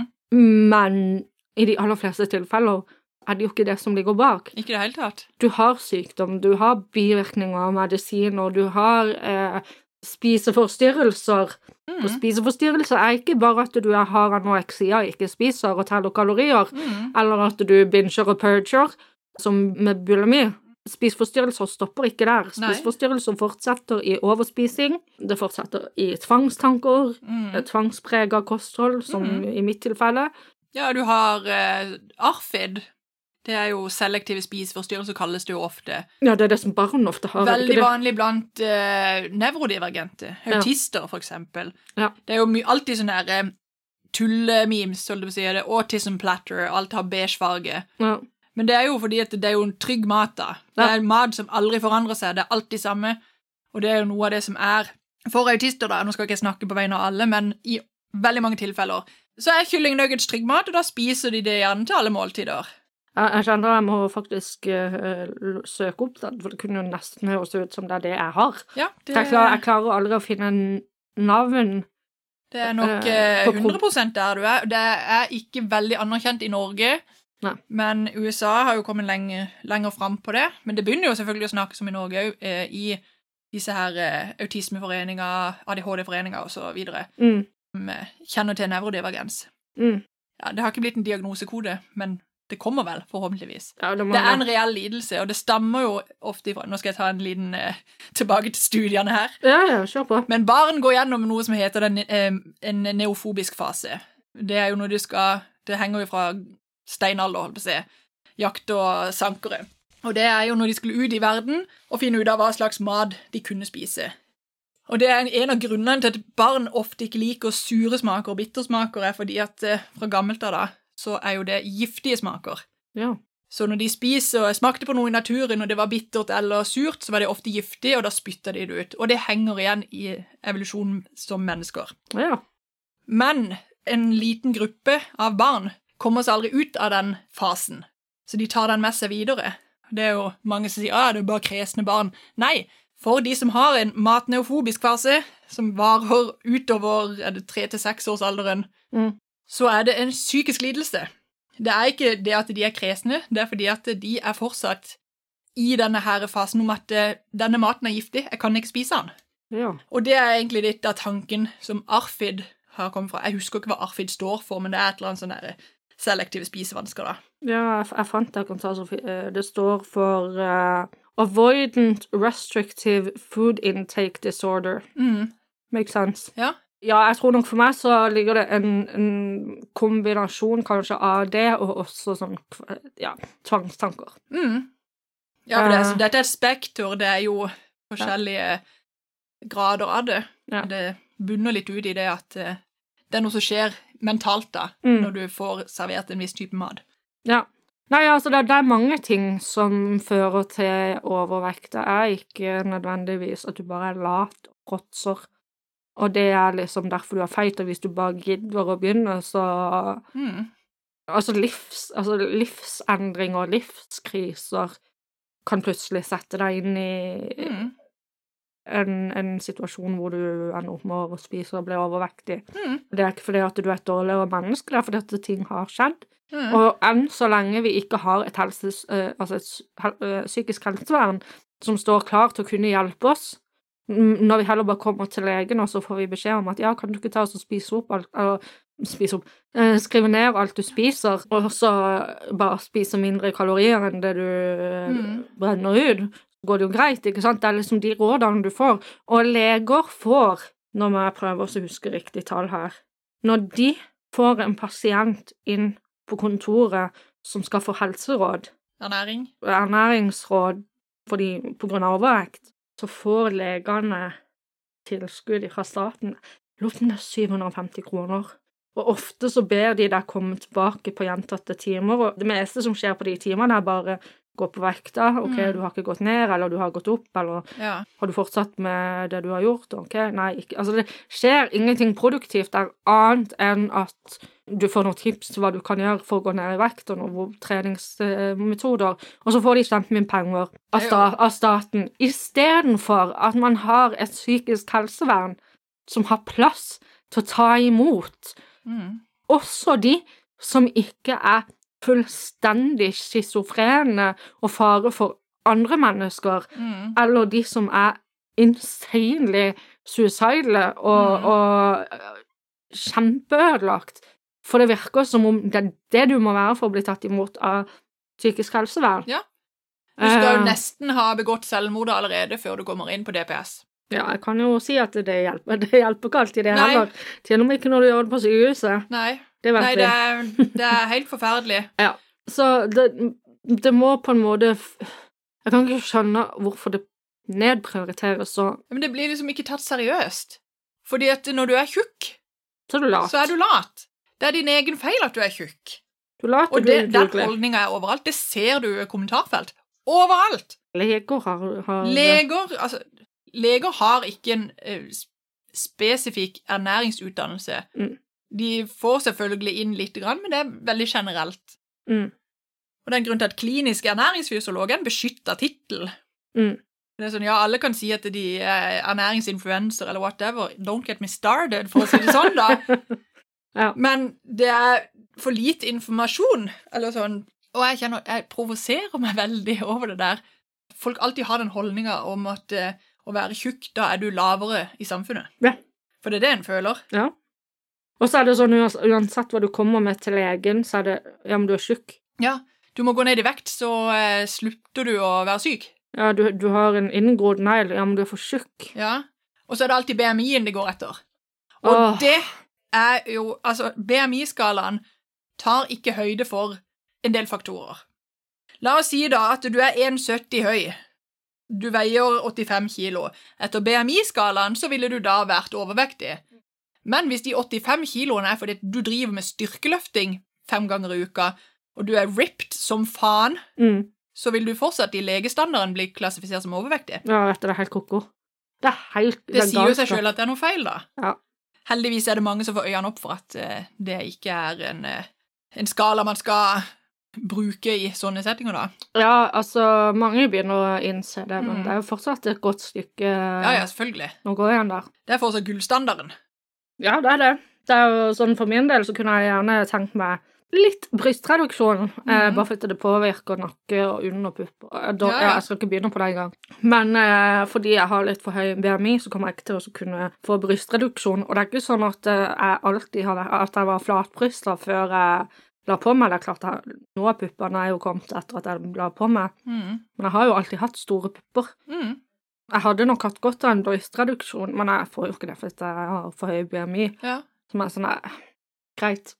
men i de aller fleste tilfeller er det jo ikke det som ligger bak. Ikke det hele tatt. Du har sykdom, du har bivirkninger av medisiner, du har spiseforstyrrelser. Og spiseforstyrrelser er ikke bare at du har anoreksia, ikke spiser og teller kalorier, eller at du binger og purger, som med bulimi. Spiseforstyrrelser stopper ikke der. Spiseforstyrrelser fortsetter i overspising, det fortsetter i tvangstanker, tvangspreget kosthold, som i mitt tilfelle. Ja, du har ARFID. Det er jo selektive spiseforstyrrelser, kalles det jo ofte. Ja, det er det som barn ofte har. Veldig vanlig blant nevrodivergente, autister for eksempel. Ja. Det er jo alltid sånne der tullememes, så det si, det er autism platter, alt har beige farge. Ja. Men det er jo fordi at det er jo en trygg mat da. Det er mat som aldri forandrer seg, det er alltid samme, og det er jo noe av det som er for autister da, nå skal jeg ikke snakke på vegne av alle, men i veldig mange tilfeller, så er kylling nuggets trygg mat, og da spiser de det gjerne til alle måltider. Jeg kjenner jeg må faktisk søke opp det, for det kunne jo nesten høres ut som det er det jeg har. Ja, det... Jeg klarer aldri å finne navn. Det er nok 100% der du er. Det er ikke veldig anerkjent i Norge, Nei. Men USA har jo kommet lenger frem på det. Men det begynner jo selvfølgelig å snakkes om i Norge i disse her autismeforeninger, ADHD-foreninger og så videre. Som kjenner til nevrodivergens. Ja, det har ikke blitt en diagnosekode, men det kommer vel, forhåpentligvis. Ja, det er en reell lidelse, og det stammer jo ofte ifra. Nå skal jeg ta en liten tilbake til studiene her. Ja, kjør på. Men barn går gjennom noe som heter en neofobisk fase. Det er jo når det henger jo fra steinalder, holdt på å si, jakt og sankere. Og det er jo når de skulle ut i verden og finne ut av hva slags mat de kunne spise. Og det er en av grunnene til at barn ofte ikke liker sure smaker og bittersmaker, er fordi at fra gammelt av da, så er jo det giftige smaker. Ja. Så når de smakte på noe i naturen, og det var bittert eller surt, så var det ofte giftig, og da spyttet de det ut. Og det henger igjen i evolusjonen som mennesker. Ja. Men en liten gruppe av barn kommer seg aldri ut av den fasen, så de tar den med seg videre. Det er jo mange som sier, det er bare kresne barn. Nei, for de som har en matneofobisk fase, som varer utover 3-6 års alderen, så er det en psykisk lidelse. Det er ikke det at de er kresne, det er fordi at de er fortsatt i denne her fasen om at denne maten er giftig, jeg kan ikke spise den. Ja. Og det er egentlig litt av tanken som ARFID har kommet fra. Jeg husker ikke hva ARFID står for, men det er et eller annet sånn der selektive spisevansker da. Ja, jeg fant det, det står for Avoidant Restrictive Food Intake Disorder. Makes sense. Ja. Ja, jeg tror nok for meg så ligger det en kombinasjon kanskje av det, og også sånn, tvangstanker. Ja, for dette er et spekter, det er jo forskjellige grader av det. Ja. Det bunner litt ut i det at det er noe som skjer mentalt da, når du får servert en viss type mat. Ja. Nei, altså det er mange ting som fører til overvekt. Det er ikke nødvendigvis at du bare er lat og fråtser. og det liksom derfor du er feit, og hvis du bare gidder å begynne, så altså livsendring og livskriser kan plutselig sette deg inn i en situasjon hvor du ender opp med å spise og bli overvektig. Det er ikke fordi at du er et dårligere menneske, det er fordi at ting har skjedd. Og enn så lenge vi ikke har et psykisk helsevern som står klar til å kunne hjelpe oss, når vi heller bare kommer til legen, og så får vi beskjed om at ja, kan du ikke ta oss og skrive ned alt du spiser, og så bare spise mindre kalorier enn det du brenner ut, går det jo greit, ikke sant? Det er liksom de rådene du får, og leger får, når jeg prøver å huske riktig tall her, når de får en pasient inn på kontoret som skal få helseråd, ernæringsråd på grunn av overvekt, så får legene tilskudd fra staten. Lurer på om det er 750 kroner. Og ofte så ber de deg komme tilbake på gjentatte timer, og det meste som skjer på de timene er bare gå på vekta, ok, du har ikke gått ned, eller du har gått opp, eller har du fortsatt med det du har gjort, ok, nei, ikke. Altså det skjer ingenting produktivt der annet enn at du får noen tips til hva du kan gjøre for å gå ned i vekt, og noen treningsmetoder, og så får de kjempemye penger av staten, i stedet for at man har et psykisk helsevern som har plass til å ta imot. Også de som ikke er fullstendig schizofrene og fare for andre mennesker, eller de som er insanely suicidale og kjempeødelagt. For det virker som om det er det du må være for å bli tatt imot av psykisk helsevern. Ja. Du skal jo nesten ha begått selvmord allerede før du kommer inn på DPS. Ja, jeg kan jo si at det hjelper. Det hjelper ikke alltid det heller. Til og med ikke når du gjør det på sykehuset. Nei, det er helt forferdelig. Ja, så det må på en måte... Jeg kan ikke skjønne hvorfor det nedprioriteres så... Men det blir liksom ikke tatt seriøst. Fordi at når du er tjukk, så er du lat. Det er din egen feil at du er tjukk. Du lat, og den holdningen er overalt. Det ser du i kommentarfelt. Overalt! Leger har ikke en spesifikk ernæringsutdannelse. De får selvfølgelig inn litt grann, men det er veldig generelt. Og det er en grunn til at klinisk ernæringsfysiolog er en beskyttet titel. Det er sånn, ja, alle kan si at de er ernæringsinfluencer eller whatever. Don't get me started, for å si det sånn da. Men det er for lite informasjon, eller sånn. Og jeg provoserer meg veldig over det der. Folk alltid har den holdningen om at å være tjukk, da er du lavere i samfunnet. Ja. For det er det en føler. Ja. Og så er det sånn, uansett hva du kommer med til legen, så er det, ja, men du er tjukk. Ja, du må gå ned i vekt, så slutter du å være syk. Ja, du har en inngrodd negl, ja, men du er for tjukk. Ja, og så er det alltid BMI-en det går etter. Og det er jo, altså, BMI-skalaen tar ikke høyde for en del faktorer. La oss si da at du er 1,70 høy. Du veier 85 kilo. Etter BMI-skalaen så ville du da vært overvektig. Men hvis de 85 kiloene er fordi du driver med styrkeløfting 5 ganger i uka, og du er ripped som faen, så vil du fortsatt i legestandarden bli klassifisert som overvektig. Ja, det er helt koko. Det sier jo seg selv at det er noe feil da. Ja. Heldigvis er det mange som får øynene opp for at det ikke er en skala man skal bruke i sånne settinger da. Ja, altså, mange begynner å innse det, men det er jo fortsatt et godt stykke... Ja, selvfølgelig. Nå går jeg igjen der. Det er fortsatt gullstandarden. Ja, det er det. Det er jo sånn, for min del så kunne jeg gjerne tenkt meg litt brystreduksjon, bare fordi det påvirker nakke og underpupp. Jeg skal ikke begynne på det en gang. Men fordi jeg har litt for høy BMI, så kommer jeg ikke til å kunne få brystreduksjon. Og det er ikke sånn at jeg alltid har vært, at jeg var flatbryster før jeg la på meg. Det er klart at noen av puppene er jo kommet etter at jeg la på meg. Men jeg har jo alltid hatt store pupper. Jeg hadde nok hatt godt av en brystreduksjon, men jeg får jo ikke det fordi jeg har for høy BMI. Ja. Som er sånn, greit.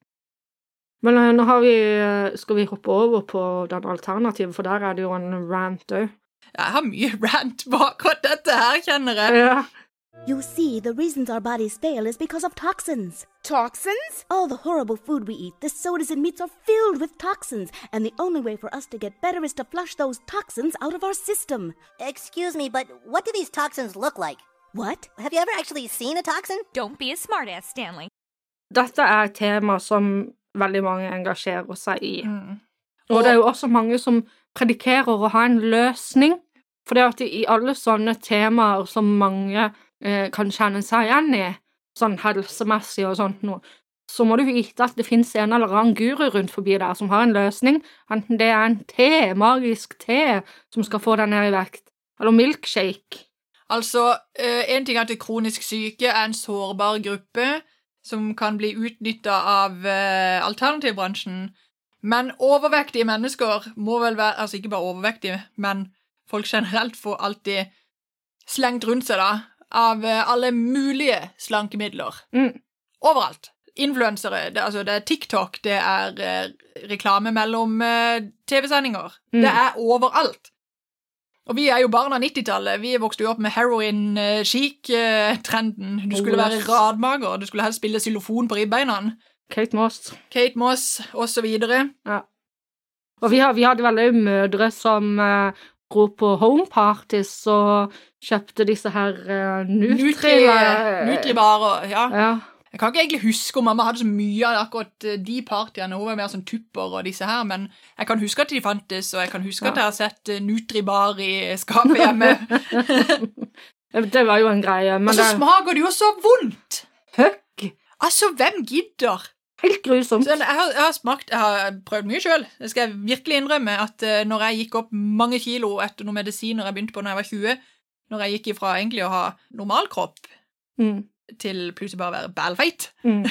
Men nå skal vi hoppe over på den alternativet, for der er det jo en rant også. Jeg har mye rant på akkurat dette her, kjenner jeg. Ja. You see, the reasons our bodies fail is because of toxins. Toxins? All the horrible food we eat, the sodas and meats are filled with toxins, and the only way for us to get better is to flush those toxins out of our system. Excuse me, but what do these toxins look like? What? Have you ever actually seen a toxin? Don't be a smartass, Stanley. Dette et tema som veldig mange engasjerer seg i. Og det jo også mange som predikerer å ha en løsning, for det at i alle sånne temaer som mange kan kjenne seg igjen i, sånn helsemessig og sånt noe, så må du vite at det finnes en eller annen guru rundt forbi der som har en løsning, enten det en te, magisk te, som skal få deg ned i vekt, eller milkshake. Altså, en ting er at kronisk syke en sårbar gruppe som kan bli utnyttet av alternativbransjen, men overvektige mennesker må vel være, altså ikke bare overvektige, men folk generelt får alltid slengt rundt seg da, av alle mulige slankemidler. Overalt. Influensere, det er TikTok, det er reklame mellom TV-sendinger. Det er overalt. Og vi er jo barn av 90-tallet. Vi vokste jo opp med heroin-chic-trenden. Du skulle være radmager, du skulle helst spille xylofon på ribbeina. Kate Moss, og så videre. Ja. Og vi hadde veldig mødre som dro på home parties og kjøpte disse her Nutribarer, ja. Ja. Jeg kan ikke egentlig huske om mamma hadde så mye av akkurat de partiene. Hun var mer sånn tupper og disse her, men jeg kan huske at de fantes, og jeg kan huske at jeg har sett Nutribar i skapet hjemme. Det var jo en greie. Men og så smaker det jo så vondt! Høgg! Altså, hvem gidder? Helt grusomt. Så jeg har prøvd mye selv. Det skal jeg virkelig innrømme at når jeg gikk opp mange kilo etter noen medisiner jeg begynte på når jeg var 20, når jeg gikk ifra egentlig å ha normal kropp, til plutselig bare være bælfeit.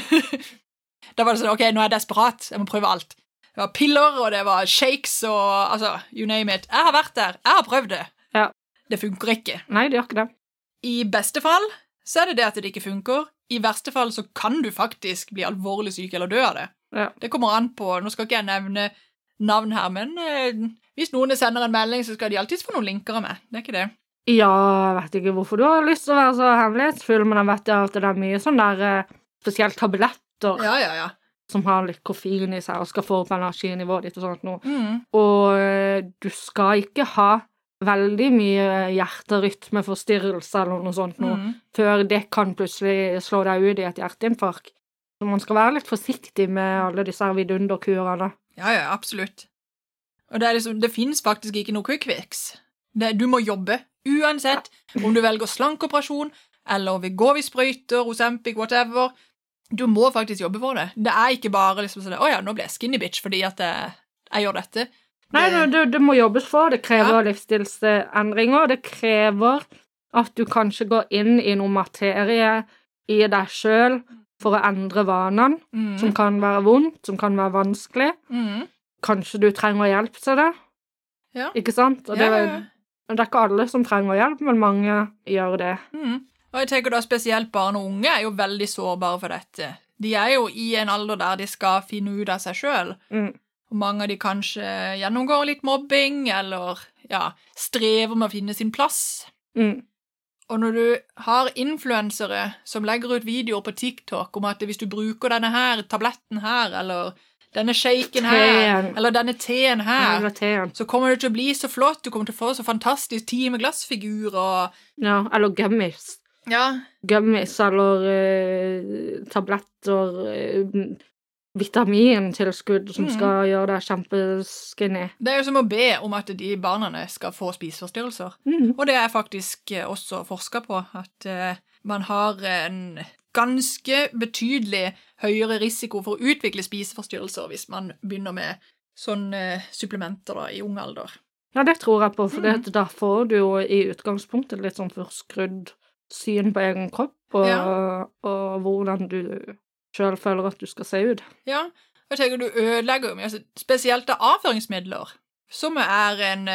Da var det sånn, ok, nå er jeg desperat, jeg må prøve alt. Det var piller, og det var shakes, og altså, you name it. Jeg har vært der, jeg har prøvd det. Ja. Det funker ikke. Nei, det gjør ikke det. I beste fall, så er det at det ikke funker. I verste fall så kan du faktisk bli alvorlig syk eller dø av det. Ja. Det kommer an på, nå skal ikke jeg nevne navn her, men hvis noen sender en melding, så skal de alltid få noen linker av meg. Det er ikke det. Ja, jeg vet ikke hvorfor du har lyst til å være så hemmelighetsfull, men jeg vet at det er mye sånn der spesielt tabletter som har litt koffein i seg og skal få opp energinivået ditt og sånt noe. Og du skal ikke ha veldig mye hjerterytmeforstyrrelse eller noe sånt noe, før det kan plutselig slå deg ut i et hjerteinfarkt. Så man skal være litt forsiktig med alle disse vidunderkurene. Ja, absolutt. Og det er liksom, det finnes faktisk ikke noe quick fix. Du må jobbe, uansett om du velger slankeoperasjon, eller vil gå ved sprøyter, Ozempic, whatever. Du må faktisk jobbe for det. Det er ikke bare liksom sånn, åja, nå ble jeg skinny bitch fordi at jeg gjør dette. Nei, det må jobbes for. Det krever livsstilsendringer. Det krever at du kanskje går inn i noe materie i deg selv for å endre vanene, som kan være vondt, som kan være vanskelig. Kanskje du trenger hjelp til det. Ja. Ikke sant? Og det er ikke alle som trenger hjelp, men mange gjør det. Og jeg tenker da spesielt barn og unge er jo veldig sårbare for dette. De er jo i en alder der de skal finne ut av seg selv. Og mange av de kanskje gjennomgår litt mobbing, eller strever med å finne sin plass. Og når du har influensere som legger ut videoer på TikTok om at hvis du bruker denne her tabletten her, eller denne shaken her, eller denne teen her, så kommer det til å bli så flott, du kommer til å få så fantastisk tid med glassfigurer. Ja, eller gummies. Ja. Gummies, eller tabletter, vitamintilskudd som skal gjøre deg kjempeskinny. Det er jo som å be om at de barna skal få spiseforstyrrelser. Og det er faktisk også forsket på, at man har en ganske betydelig høyere risiko for å utvikle spiseforstyrrelser hvis man begynner med sånne supplementer da, i ung alder. Ja, det tror jeg på, for da får du jo i utgangspunktet litt sånn forskrudd syn på egen kropp, og hvordan du selv føler at du skal se ut. Ja, og jeg tenker du ødelegger jo spesielt av avføringsmidler, som er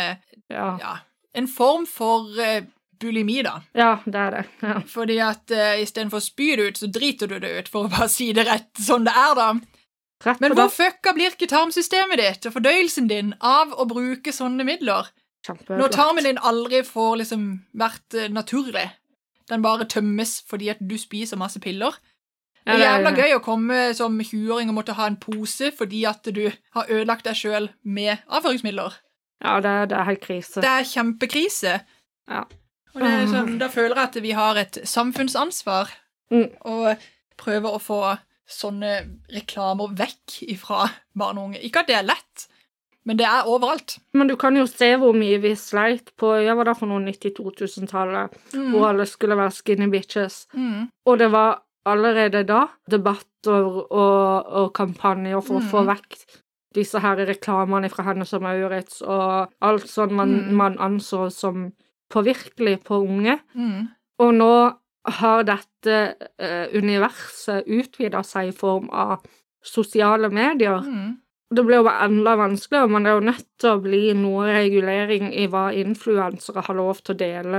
en form for bulimi da. Ja, det er det. Ja. Fordi at i stedet for å spy det ut, så driter du det ut, for å bare si det rett sånn det er da. Men hvor fucka blir ikke tarmsystemet ditt og fordøyelsen din av å bruke sånne midler? Når tarmen din aldri får liksom vært naturlig, den bare tømmes fordi at du spiser masse piller. Det er jævla gøy å komme som 20-åring og måtte ha en pose fordi at du har ødelagt deg selv med avføringsmidler. Ja, det er helt krise. Det er kjempekrise. Ja. Og det er sånn, da føler jeg at vi har et samfunnsansvar og prøver å få sånne reklamer vekk fra barn og unge. Ikke at det er lett, men det er overalt. Men du kan jo se hvor mye vi sleit på, jeg var da for noen 92-2000-tallet, hvor alle skulle være skinny bitches. Og det var allerede da debatter og kampanjer for å få vekk disse her reklamene fra Hennes og Mauritz, og alt sånn man anså som påvirkelig på unge. Og nå har dette universet utvidet seg i form av sosiale medier. Det blir jo enda vanskeligere, men det er jo nødt til å bli noe regulering i hva influensere har lov til å dele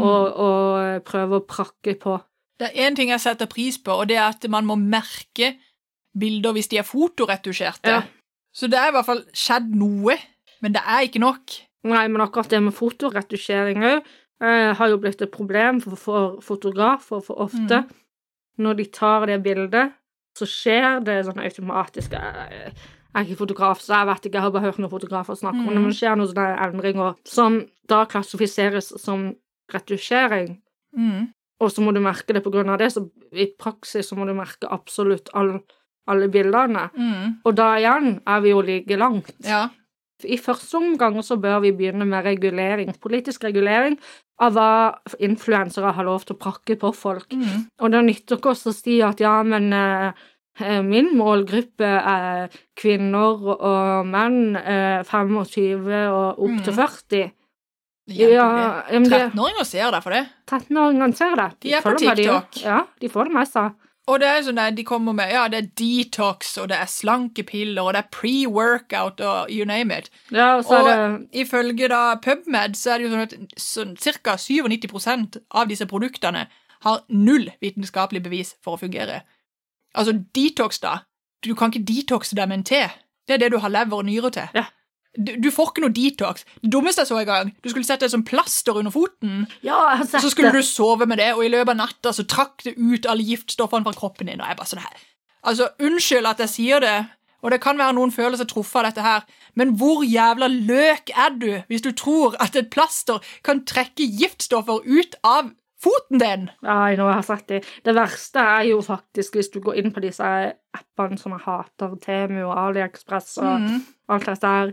og prøve å prakke på. Det er en ting jeg setter pris på, og det er at man må merke bilder hvis de er fotoretusjerte. Ja. Så det er i hvert fall skjedd noe, men det er ikke nok. Nei, men akkurat det med fotoretusjering har jo blitt et problem for fotografer for ofte. Når de tar det bildet, så skjer det sånn automatisk. Jeg er ikke fotograf, så jeg vet ikke, jeg har bare hørt noen fotografer snakke om det, men det skjer noen sånne endringer som da klassifiseres som retusjering. Og så må du merke det på grunn av det, så i praksis så må du merke absolutt alle bildene. Og da igjen er vi jo like langt. Ja. I første omgang så bør vi begynne med regulering, politisk regulering av hva influensere har lov til å prakke på folk. Og det nytter ikke også å si at ja, men min målgruppe er kvinner og menn 25 og opp til 40. Ja, 13-åringer ser det for det. 13-åringer ser det. De er på TikTok. Ja, de får det med seg. Og det er sånn at de kommer med, ja, det er detox, og det er slankepiller, og det er pre-workout, og you name it. Ja, og ifølge da PubMed, så er det jo sånn at cirka 97% av disse produktene har null vitenskapelig bevis for å fungere. Altså, detox da. Du kan ikke detoxe deg med en te. Det er det du har lever og nyrer til. Ja. Du får ikke noe detox. Det dummeste jeg så i gang, du skulle sette det som plaster under foten, ja, jeg har sett så skulle du sove med det, og i løpet av natta så trakk det ut alle giftstoffene fra kroppen din, og jeg bare sånn her. Altså, unnskyld at jeg sier det, og det kan være noen følelser truffet av dette her, men hvor jævla løk er du hvis du tror at et plaster kan trekke giftstoffer ut av foten din? Nei, nå har jeg sett det. Det verste er jo faktisk hvis du går inn på disse appene som jeg hater, Temu og AliExpress og alt dette her,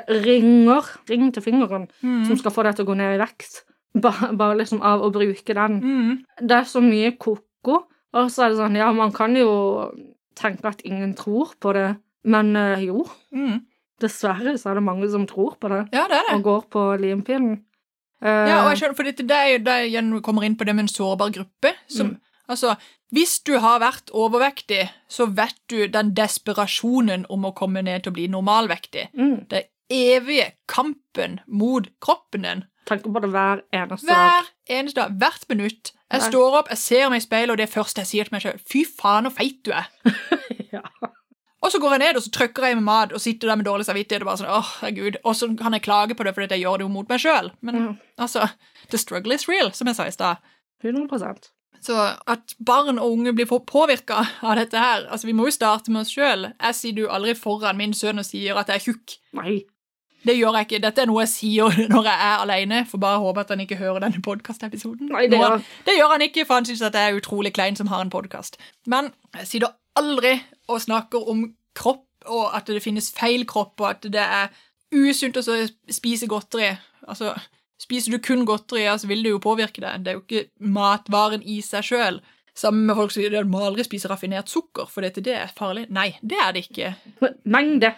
ring til fingeren som skal få deg til å gå ned i vekt. Bare liksom av å bruke den. Det er så mye koko, og så er det sånn, ja, man kan jo tenke at ingen tror på det, men jo, dessverre så er det mange som tror på det, ja, det er det. Og går på limpinnen. Ja, og jeg skjønner, for det er jo igjen kommer inn på det med en sårbar gruppe, som, altså, hvis du har vært overvektig, så vet du den desperasjonen om å komme ned til å bli normalvektig. Det evige kampen mot kroppen din. Tenk på det hver eneste dag. Hvert minutt. Jeg står opp, jeg ser meg i speilet, og det første jeg sier til meg selv, fy faen, og feit du er. Ja. Og så går jeg ned, og så trykker jeg med mat, og sitter der med dårlig samvittighet, og bare sånn, herregud, og så kan jeg klage på det, fordi jeg gjør det jo mot meg selv. Men, altså, the struggle is real, som jeg sa i sted. 100%. Så at barn og unge blir påvirket av dette her, altså, vi må jo starte med oss selv. Jeg sier jo aldri foran min sønn og sier at jeg er tjukk. Nei. Det gjør jeg ikke. Dette er noe jeg sier når jeg er alene, for bare håper at han ikke hører denne podcast-episoden. Nei, det gjør han ikke, for han synes at jeg er utrolig klein som har en podcast. Men jeg sier da aldri og snakker om kropp, og at det finnes feil kropp, og at det er usunt å spise godteri. Altså, spiser du kun godteri, så vil det jo påvirke deg. Det er jo ikke matvaren i seg selv. Sammen med folk som sier at man aldri spiser raffinert sukker, for det er farlig. Nei, det er det ikke. Mengde.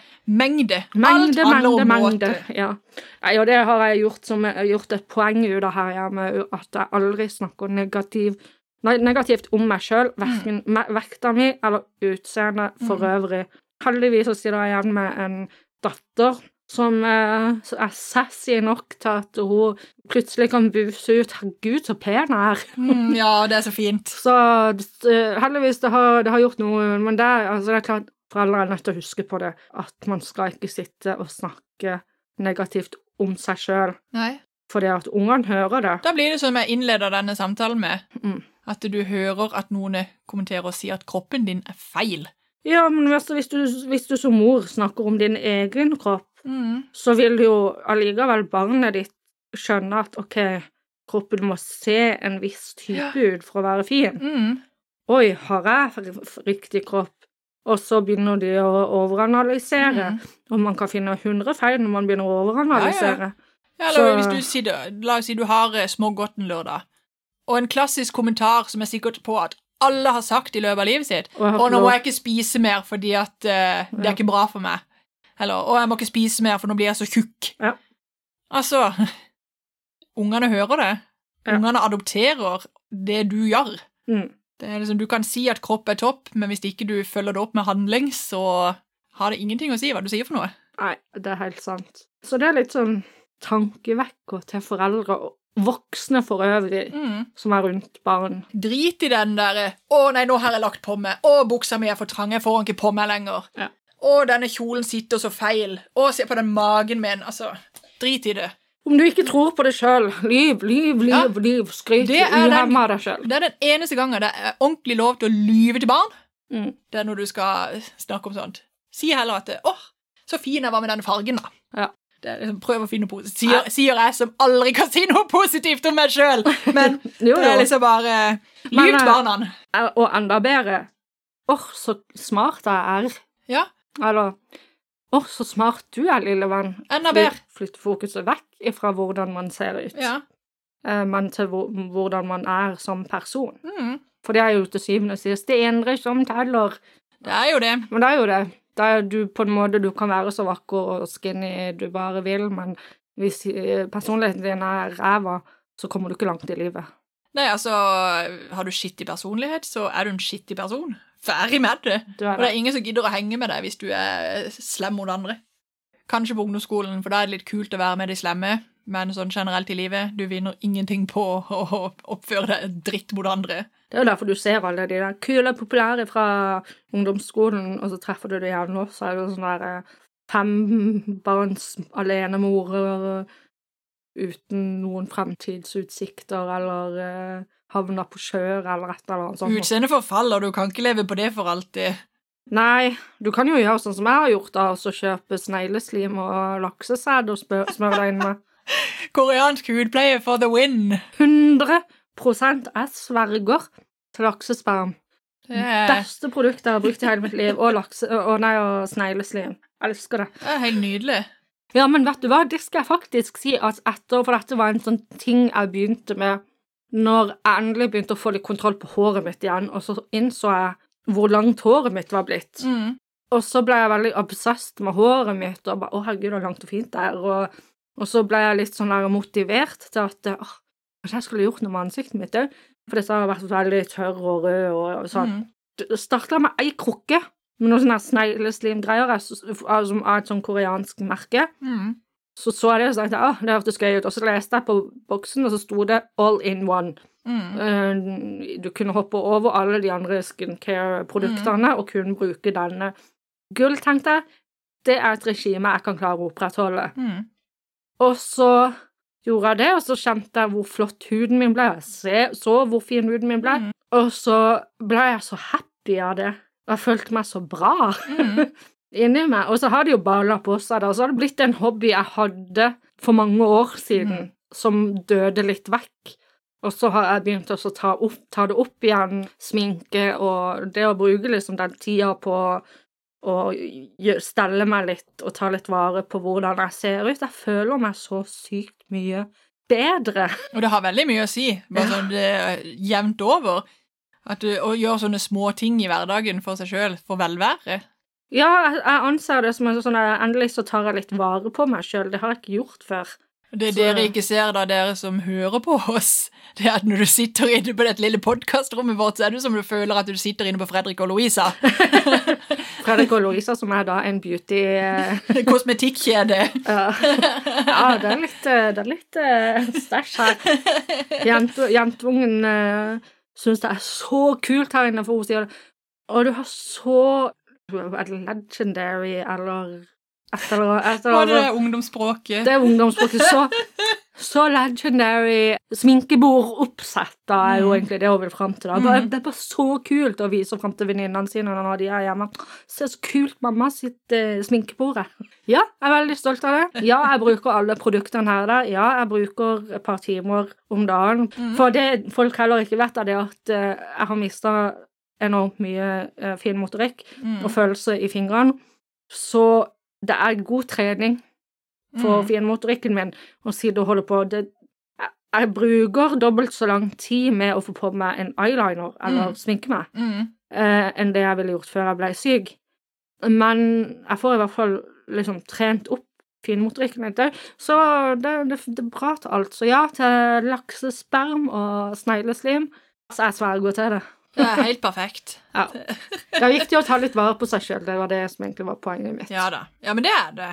Alt handler om måte. Ja. Nei, og det har jeg gjort et poeng ut av her hjemme, at jeg aldri snakker negativt om meg selv, hverken vekta mi eller utseende for øvrig. Heldigvis så sitter jeg igjen med en datter som er sassy nok til at hun plutselig kan buse ut, herregud, så pen jeg er. Ja, det er så fint. Så heldigvis det har gjort noe, men det er klart, foreldre er nødt til å huske på det, at man skal ikke sitte og snakke negativt om seg selv. Nei. Fordi at ungene hører det. Da blir det som jeg innleder denne samtalen med, at du hører at noen kommenterer og sier at kroppen din er feil. Ja, men hvis du som mor snakker om din egen kropp, så vil jo allikevel barnet ditt skjønne at, ok, kroppen må se en viss type ut for å være fin. Oi, har jeg riktig kropp? Og så begynner de å overanalysere, og man kan finne 100 feil når man begynner å overanalysere. Ja, eller hvis du sier, la oss si du har smågodt en lørdag, og en klassisk kommentar som sikkert på at alle har sagt i løpet av livet sitt, og nå må jeg ikke spise mer fordi at det ikke bra for meg, eller, og jeg må ikke spise mer for nå blir jeg så tjukk. Ja. Altså, ungene hører det. Ungene adopterer det du gjør. Det liksom, du kan si at kropp topp, men hvis ikke du følger det opp med handling, så har det ingenting å si hva du sier for noe. Nei, det helt sant. Så det litt sånn tankevekker til foreldre og voksne for øvrig som rundt barn. Drit i den der, nei, nå har jeg lagt på meg, buksa mi for trang, jeg får den ikke på meg lenger. Ja. Denne kjolen sitter så feil, se på den magen min, altså, drit i det. Om du ikke tror på det selv, liv, skryt uhemmet deg selv. Det den eneste gangen det ordentlig lov til å lyve til barn, det når du skal snakke om sånt. Si heller at, så fin jeg var med denne fargen da. Ja. Det liksom, prøv å finne noe positivt. Sier jeg som aldri kan si noe positivt om meg selv, men jo. Det liksom bare lyv til barna. Og enda bedre, så smart jeg Ja. Eller, så smart du lille venn. Enda bedre. Flytte fokuset vekk fra hvordan man ser ut. Ja. Men til hvordan man som person. For det jo til syvende og sist det endre som teller. Det jo det. Men det jo det. Det du på en måte, du kan være så vakker og skinny du bare vil, men hvis personligheten din ræva, så kommer du ikke langt i livet. Nei, altså, har du skittig personlighet, så du en skittig person. Ferdig med det. Og det ingen som gidder å henge med deg hvis du slem mot andre. Kanskje på ungdomsskolen, for da det litt kult å være med de slemme, men sånn generelt i livet, du vinner ingenting på å oppføre deg dritt mot andre. Det jo derfor du ser alle de der kule, populære fra ungdomsskolen, og så treffer du det igjen nå, så det sånn der 5 barns alenemor uten noen fremtidsutsikter, eller havner på sjør, eller et eller annet sånt. Utseende forfaller, du kan ikke leve på det for alltid. Nei, du kan jo gjøre sånn som jeg har gjort da, og så kjøpe snegleslim og laksesæd og smøre deg inn med. Koreansk hudpleie for the win. 100% jeg sverger til laksesperm. Beste produktet jeg har brukt i hele mitt liv, og snegleslim. Jeg elsker det. Det helt nydelig. Ja, men vet du hva, det skal jeg faktisk si at for dette var en sånn ting jeg begynte med når jeg endelig begynte å få litt kontroll på håret mitt igjen, og så innså jeg hvor langt håret mitt var blitt. Og så ble jeg veldig obsessed med håret mitt, og bare, herregud, det langt og fint der, og så ble jeg litt sånn der motivert til at, kanskje jeg skulle gjort noe med ansiktet mitt, for dette har vært veldig tørr og rød, og sånn. Det startet med en krukke, med noen sånne snegleslimgreier, av et sånn koreansk merke. Så jeg det, og så tenkte jeg, det hørtes gøy ut, og så leste jeg på boksen, og så stod det all in one. Du kunne hoppe over alle de andre skincare-produktene og kunne bruke denne. Gull, tenkte jeg, det et regime jeg kan klare å opprettholde. Og så gjorde jeg det, og så kjente jeg hvor flott huden min ble. Jeg så hvor fin huden min ble. Og så ble jeg så happy av det. Jeg følte meg så bra inni meg. Og så hadde jeg jo balla på seg da, og så hadde det blitt en hobby jeg hadde for mange år siden, som døde litt vekk. Og så har jeg begynt å ta det opp igjen, sminke, og det å bruke liksom den tida på å stelle meg litt og ta litt vare på hvordan jeg ser ut. Jeg føler meg så sykt mye bedre. Og det har veldig mye å si, bare sånn det jevnt over, å gjøre sånne små ting i hverdagen for seg selv, for velvære. Ja, jeg anser det som en sånn, endelig så tar jeg litt vare på meg selv. Det har jeg ikke gjort før. Det dere ikke ser da, dere som hører på oss, det at når du sitter inne på det lille podcastrommet vårt, så det som du føler at du sitter inne på Fredrik og Louisa. Fredrik og Louisa, som da en beauty... kosmetikkjede. Ja, det litt stæsj her. Jentungen synes det så kult her inne, for hun sier det. Og du har så... legendary, eller... Var det ungdomsspråket? Det ungdomsspråket, så legendary sminkebord-oppsett jo egentlig det hun vil frem til. Det bare så kult å vise frem til venninnene sine når de hjemme. Se så kult mamma sitt sminkebord. Ja, jeg veldig stolt av det. Ja, jeg bruker alle produktene her der. Ja, jeg bruker et par timer om dagen. For det folk heller ikke vet det at jeg har mistet enormt mye fin motorikk og følelse i fingrene. Så det god trening for finmotorikken min å sitte og holde på. Jeg bruker dobbelt så lang tid med å få på meg en eyeliner eller sminke meg enn det jeg ville gjort før jeg ble syk. Men jeg får i hvert fall liksom trent opp finmotorikken litt. Så det bra til alt. Så ja, til laksesperm og snegleslim, så jeg sverger til det. Det helt perfekt. Ja. Det viktig å ta litt vare på seg selv. Det var det som egentlig var poenget mitt. Ja da. Ja, men det det.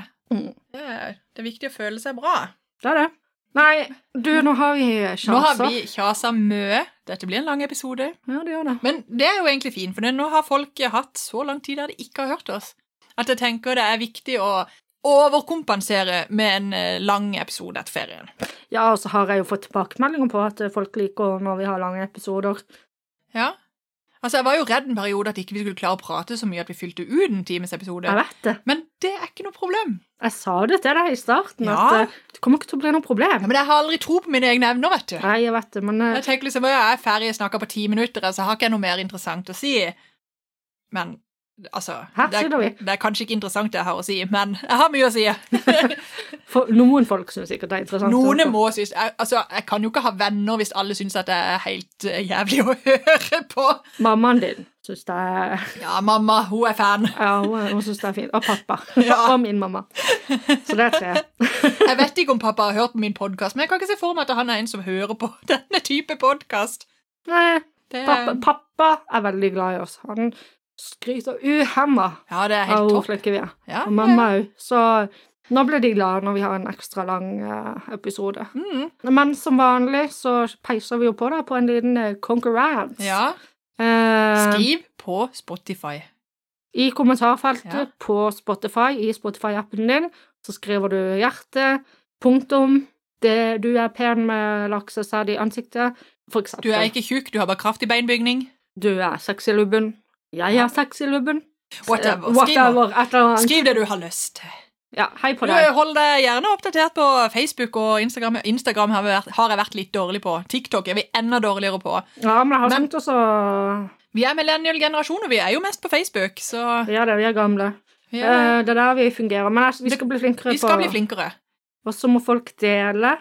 Det viktig å føle seg bra. Det det. Nei, du, nå har vi kjasa. Nå har vi kjasa mye. Dette blir en lang episode. Ja, det gjør det. Men det jo egentlig fint, for nå har folk hatt så lang tid der de ikke har hørt oss. At jeg tenker det viktig å overkompensere med en lang episode etter ferien. Ja, og så har jeg jo fått tilbakemeldinger på at folk liker når vi har lange episoder. Ja. Altså, jeg var jo redd en periode at ikke vi skulle klare å prate så mye at vi fylte ut en times episode. Jeg vet det. Men det ikke noe problem. Jeg sa det til deg i starten, at det kommer ikke til å bli noe problem. Ja, men jeg har aldri tro på mine egne evner, vet du. Nei, jeg vet det, men... Jeg tenker liksom, jeg ferdig snakket på 10 minutter, så har ikke jeg noe mer interessant å si. Men, altså... Det kanskje ikke interessant det jeg har å si, men jeg har mye å si. For noen folk synes sikkert det interessant. Noen må synes... Altså, jeg kan jo ikke ha venner hvis alle synes at det helt jævlig å høre på. Mammaen din synes det Ja, mamma, hun fan. Ja, hun synes det fint. Og pappa. Ja. Og min mamma. Så det 3. Jeg vet ikke om pappa har hørt på min podcast, men jeg kan ikke se for meg at han en som hører på denne type podcast. Nei, pappa veldig glad i oss. Han skryter uhemmet. Ja, det helt topp. Ja, og mamma også. Så nå blir de glade når vi har en ekstra lang episode. Men som vanlig så peiser vi jo på det på en liten konkurrens. Ja. Skriv på Spotify. I kommentarfeltet på Spotify, i Spotify-appen din, så skriver du hjerte, punktum, du pen med laksesæd i ansiktet, for eksempel. Du ikke tjukk, du har bare kraftig beinbygning. Du sexy lubben. Jeg sexy lubben. Whatever. Skriv det du har lyst til. Ja, hei på deg. Hold deg gjerne oppdatert på Facebook og Instagram. Instagram har jeg vært litt dårlig på. TikTok vi enda dårligere på. Ja, men jeg har tenkt også... Vi millennial-generasjon, og vi jo mest på Facebook, så... Ja, vi gamle. Det der vi fungerer, men vi skal bli flinkere på... Vi skal bli flinkere. Og så må folk dele.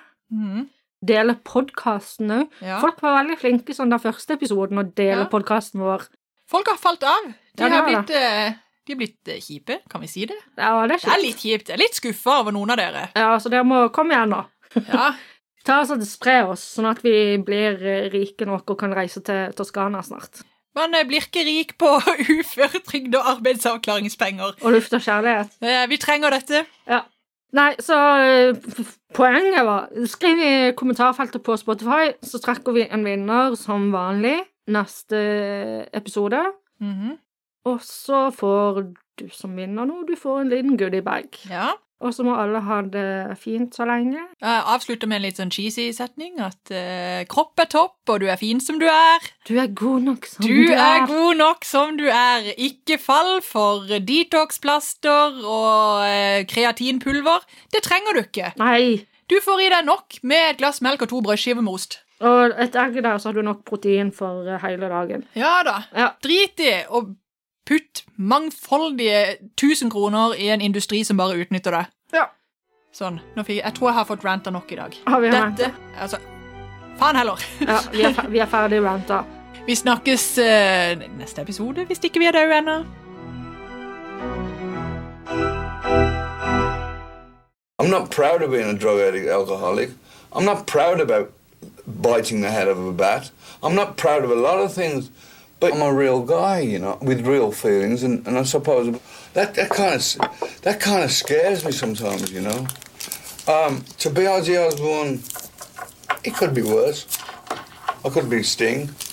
Dele podcasten også. Ja. Folk var veldig flinke sånn den første episoden å dele podcasten vår. Folk har falt av. De har blitt kjipe, kan vi si det? Ja, det litt kjipt. Jeg litt skuffet over noen av dere. Ja, så dere må komme igjen nå. Ja. Ta oss og spre oss, sånn at vi blir rike nok og kan reise til Toskana snart. Man blir ikke rik på uføretrygd og arbeidsavklaringspenger. Og luft og kjærlighet. Vi trenger dette. Ja. Nei, så poenget var, skriv i kommentarfeltet på Spotify, så trekker vi en vinner som vanlig neste episode. Og så får du som vinner noe, du får en liten goodiebag. Ja. Og så må alle ha det fint så lenge. Jeg avslutter med en litt sånn cheesy setning, at kropp topp, og du fin som du Du god nok som du god nok som du Ikke fall for detox-plaster og kreatinpulver. Det trenger du ikke. Nei. Du får i deg nok med et glass melk og 2 brødskiver med ost. Og et egg der, så har du nok protein for hele dagen. Ja da. Ja. Drit i og putt mangfoldige 1000 kroner i en industri som bare utnytter det. Ja. Sånn. Jeg tror jeg har fått ranta nok i dag. Har vi ranta? Altså, faen heller. Ja, vi ferdig ranta. Vi snakkes neste episode, hvis ikke vi døde ennå. I'm not proud of being a drug addict, alcoholic. I'm not proud about biting the head of a bat. I'm not proud of a lot of things. But I'm a real guy, you know, with real feelings, and I suppose that kind of scares me sometimes, you know. To be Ozzy Osbourne, it could be worse. I could be Sting.